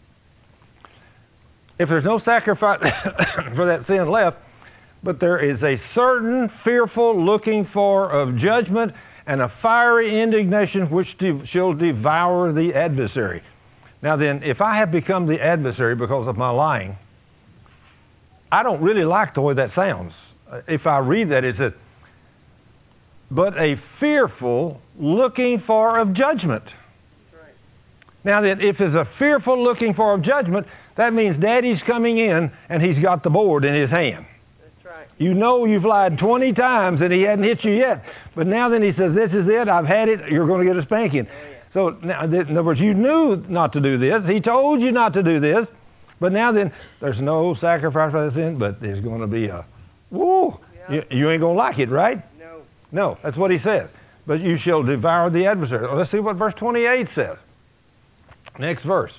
If there's no sacrifice for that sin left, but there is a certain fearful looking for of judgment and a fiery indignation which de- shall devour the adversary. Now then, if I have become the adversary because of my lying, I don't really like the way that sounds. If I read that, it says, but a fearful looking for of judgment. Right. Now then, if there's a fearful looking for of judgment, that means Daddy's coming in and he's got the board in his hand. That's right. You know you've lied twenty times and he hadn't hit you yet. But now then he says, this is it, I've had it, you're going to get a spanking. Oh, yeah. So, now, in other words, you knew not to do this. He told you not to do this. But now then, there's no sacrifice for that sin, but there's going to be a, woo, Yep. you, you ain't going to like it, right? No. No, that's what he says. but you shall devour the adversary. Let's see what verse twenty-eight says. Next verse.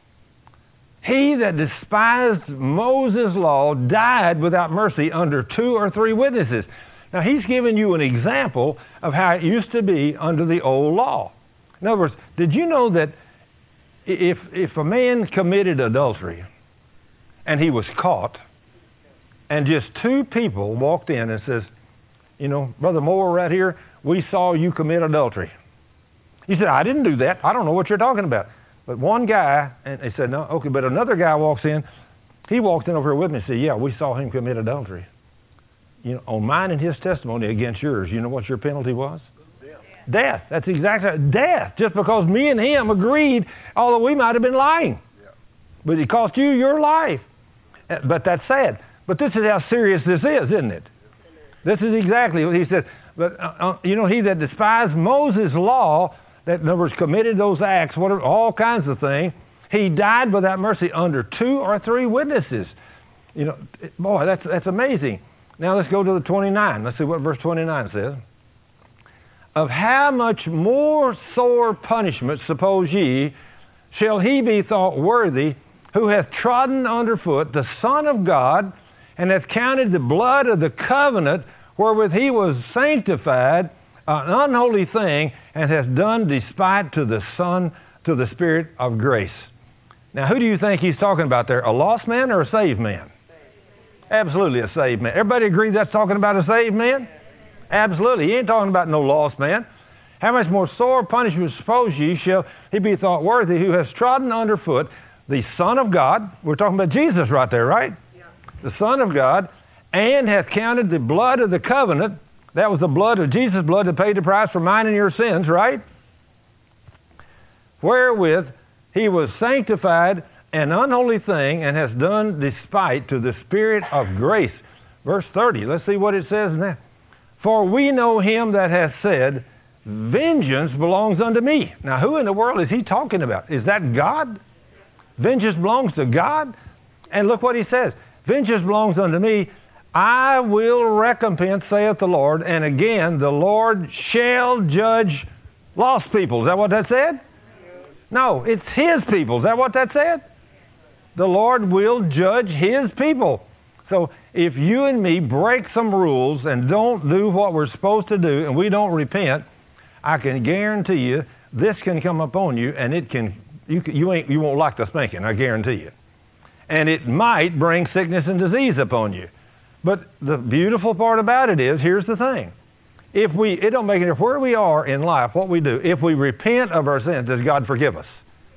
He that despised Moses' law died without mercy under two or three witnesses. Now, he's giving you an example of how it used to be under the old law. In other words, did you know that if, if a man committed adultery and he was caught, and just two people walked in and says, you know, Brother Moore right here, we saw you commit adultery. He said, I didn't do that. I don't know what you're talking about. But one guy, and they said, no, okay, but another guy walks in. He walked in over here with me and said, yeah, we saw him commit adultery. You know, on mine and his testimony against yours, you know what your penalty was? Death. Death. That's exactly death. Just because me and him agreed, although we might have been lying. Yeah. But it cost you your life. But that's sad. But this is how serious this is, isn't it? This is exactly what he said. But, uh, uh, you know, he that despised Moses' law, that in other words committed those acts, whatever, all kinds of things, he died without mercy under two or three witnesses. You know, boy, that's that's amazing. Now let's go to the twenty-nine. Let's see what verse twenty-nine says. Of how much more sore punishment, suppose ye, shall he be thought worthy, who hath trodden under foot the Son of God, and hath counted the blood of the covenant wherewith he was sanctified an unholy thing, and hath done despite to the Son, to the Spirit of grace. Now, who do you think he's talking about there? A lost man or a saved man? Absolutely a saved man. Everybody agree that's talking about a saved man? Absolutely. He ain't talking about no lost man. How much more sore punishment suppose ye shall he be thought worthy, who has trodden under foot the Son of God. We're talking about Jesus right there, right? Yeah. The Son of God, and hath counted the blood of the covenant. That was the blood of Jesus' blood that paid the price for mine and your sins, right? Wherewith he was sanctified an unholy thing, and has done despite to the Spirit of grace. Verse thirty, let's see what it says now. For we know him that hath said, vengeance belongs unto me. Now, who in the world is he talking about? Is that God? Vengeance belongs to God? And look what he says. Vengeance belongs unto me. I will recompense, saith the Lord. And again, the Lord shall judge lost people. Is that what that said? No, it's his people. Is that what that said? The Lord will judge his people. So if you and me break some rules and don't do what we're supposed to do, and we don't repent, I can guarantee you this can come upon you, and it can you you ain't you won't like the spanking. I guarantee you. And it might bring sickness and disease upon you. But the beautiful part about it is, here's the thing. If we, it don't make any difference where we are in life, what we do. If we repent of our sins, does God forgive us?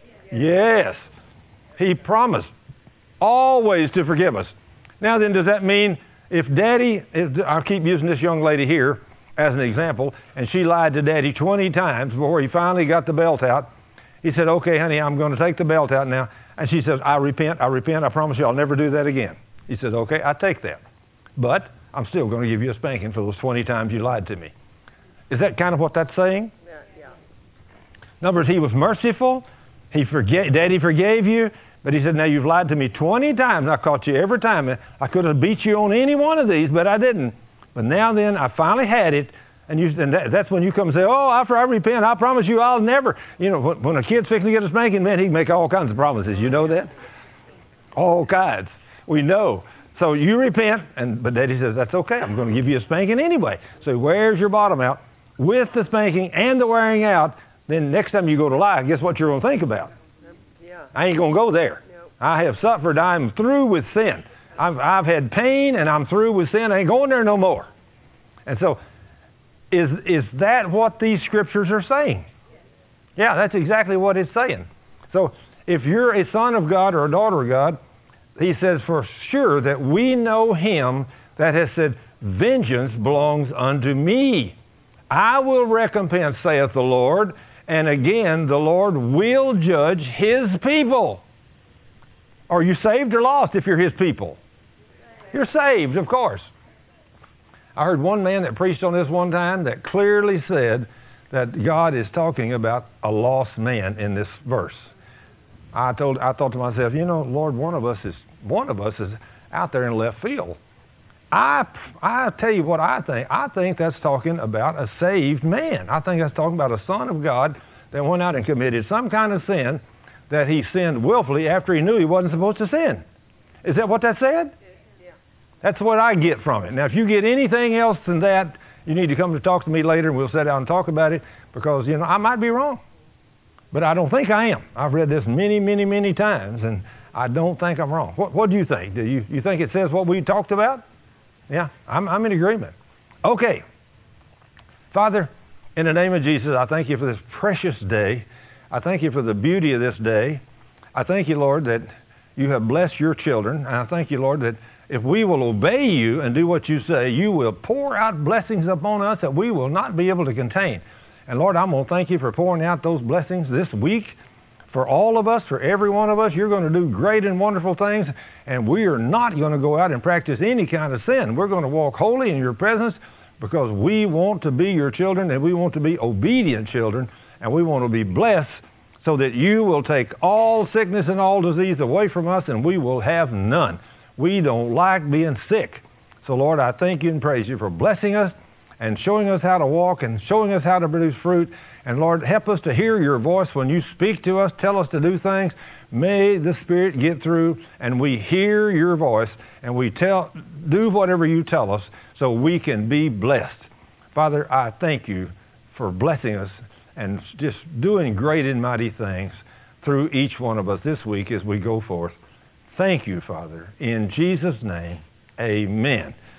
Yes. He promised always to forgive us. Now then, does that mean if Daddy, if, I'll keep using this young lady here as an example, and she lied to Daddy twenty times before he finally got the belt out. He said, okay, honey, I'm going to take the belt out now. And she says, I repent, I repent, I promise you I'll never do that again. He says, okay, I take that. But I'm still going to give you a spanking for those twenty times you lied to me. Is that kind of what that's saying? Yeah, yeah. In other words, he was merciful. He forgave, Daddy forgave you. But he said, now you've lied to me twenty times. I caught you every time. I could have beat you on any one of these, but I didn't. But now then, I finally had it. And, you, and that, that's when you come and say, oh, after I repent, I promise you I'll never. You know, when, when a kid's fixing to get a spanking, man, he can make all kinds of promises. You know that? All kinds. We know. So you repent, and but Daddy says, that's okay. I'm going to give you a spanking anyway. So he wears your bottom out with the spanking and the wearing out. Then next time you go to lie, guess what you're going to think about? Yeah. I ain't going to go there. Nope. I have suffered. I'm through with sin. I've, I've had pain, and I'm through with sin. I ain't going there no more. And so is, is that what these scriptures are saying? Yeah, that's exactly what it's saying. So if you're a son of God or a daughter of God, he says for sure that we know him that has said, vengeance belongs unto me. I will recompense, saith the Lord. And again, the Lord will judge his people. Are you saved or lost if you're his people? You're saved, of course. I heard one man that preached on this one time that clearly said that God is talking about a lost man in this verse. I told, I thought to myself, you know, Lord, one of us is one of us is out there in left field. I, I tell you what I think. I think that's talking about a saved man. I think that's talking about a son of God that went out and committed some kind of sin that he sinned willfully after he knew he wasn't supposed to sin. Is that what that said? Yeah. That's what I get from it. Now, if you get anything else than that, you need to come to talk to me later and we'll sit down and talk about it because, you know, I might be wrong. But I don't think I am. I've read this many, many, many times and I don't think I'm wrong. What, what do you think? Do you, you think it says what we talked about? Yeah, I'm, I'm in agreement. Okay. Father, in the name of Jesus, I thank you for this precious day. I thank you for the beauty of this day. I thank you, Lord, that you have blessed your children. And I thank you, Lord, that if we will obey you and do what you say, you will pour out blessings upon us that we will not be able to contain. And Lord, I'm going to thank you for pouring out those blessings this week for all of us, for every one of us. You're going to do great and wonderful things, and we are not going to go out and practice any kind of sin. We're going to walk holy in your presence because we want to be your children, and we want to be obedient children, and we want to be blessed so that you will take all sickness and all disease away from us, and we will have none. We don't like being sick. So, Lord, I thank you and praise you for blessing us and showing us how to walk and showing us how to produce fruit. And, Lord, help us to hear your voice when you speak to us, tell us to do things. May the Spirit get through and we hear your voice and we tell, do whatever you tell us so we can be blessed. Father, I thank you for blessing us and just doing great and mighty things through each one of us this week as we go forth. Thank you, Father. In Jesus' name, amen.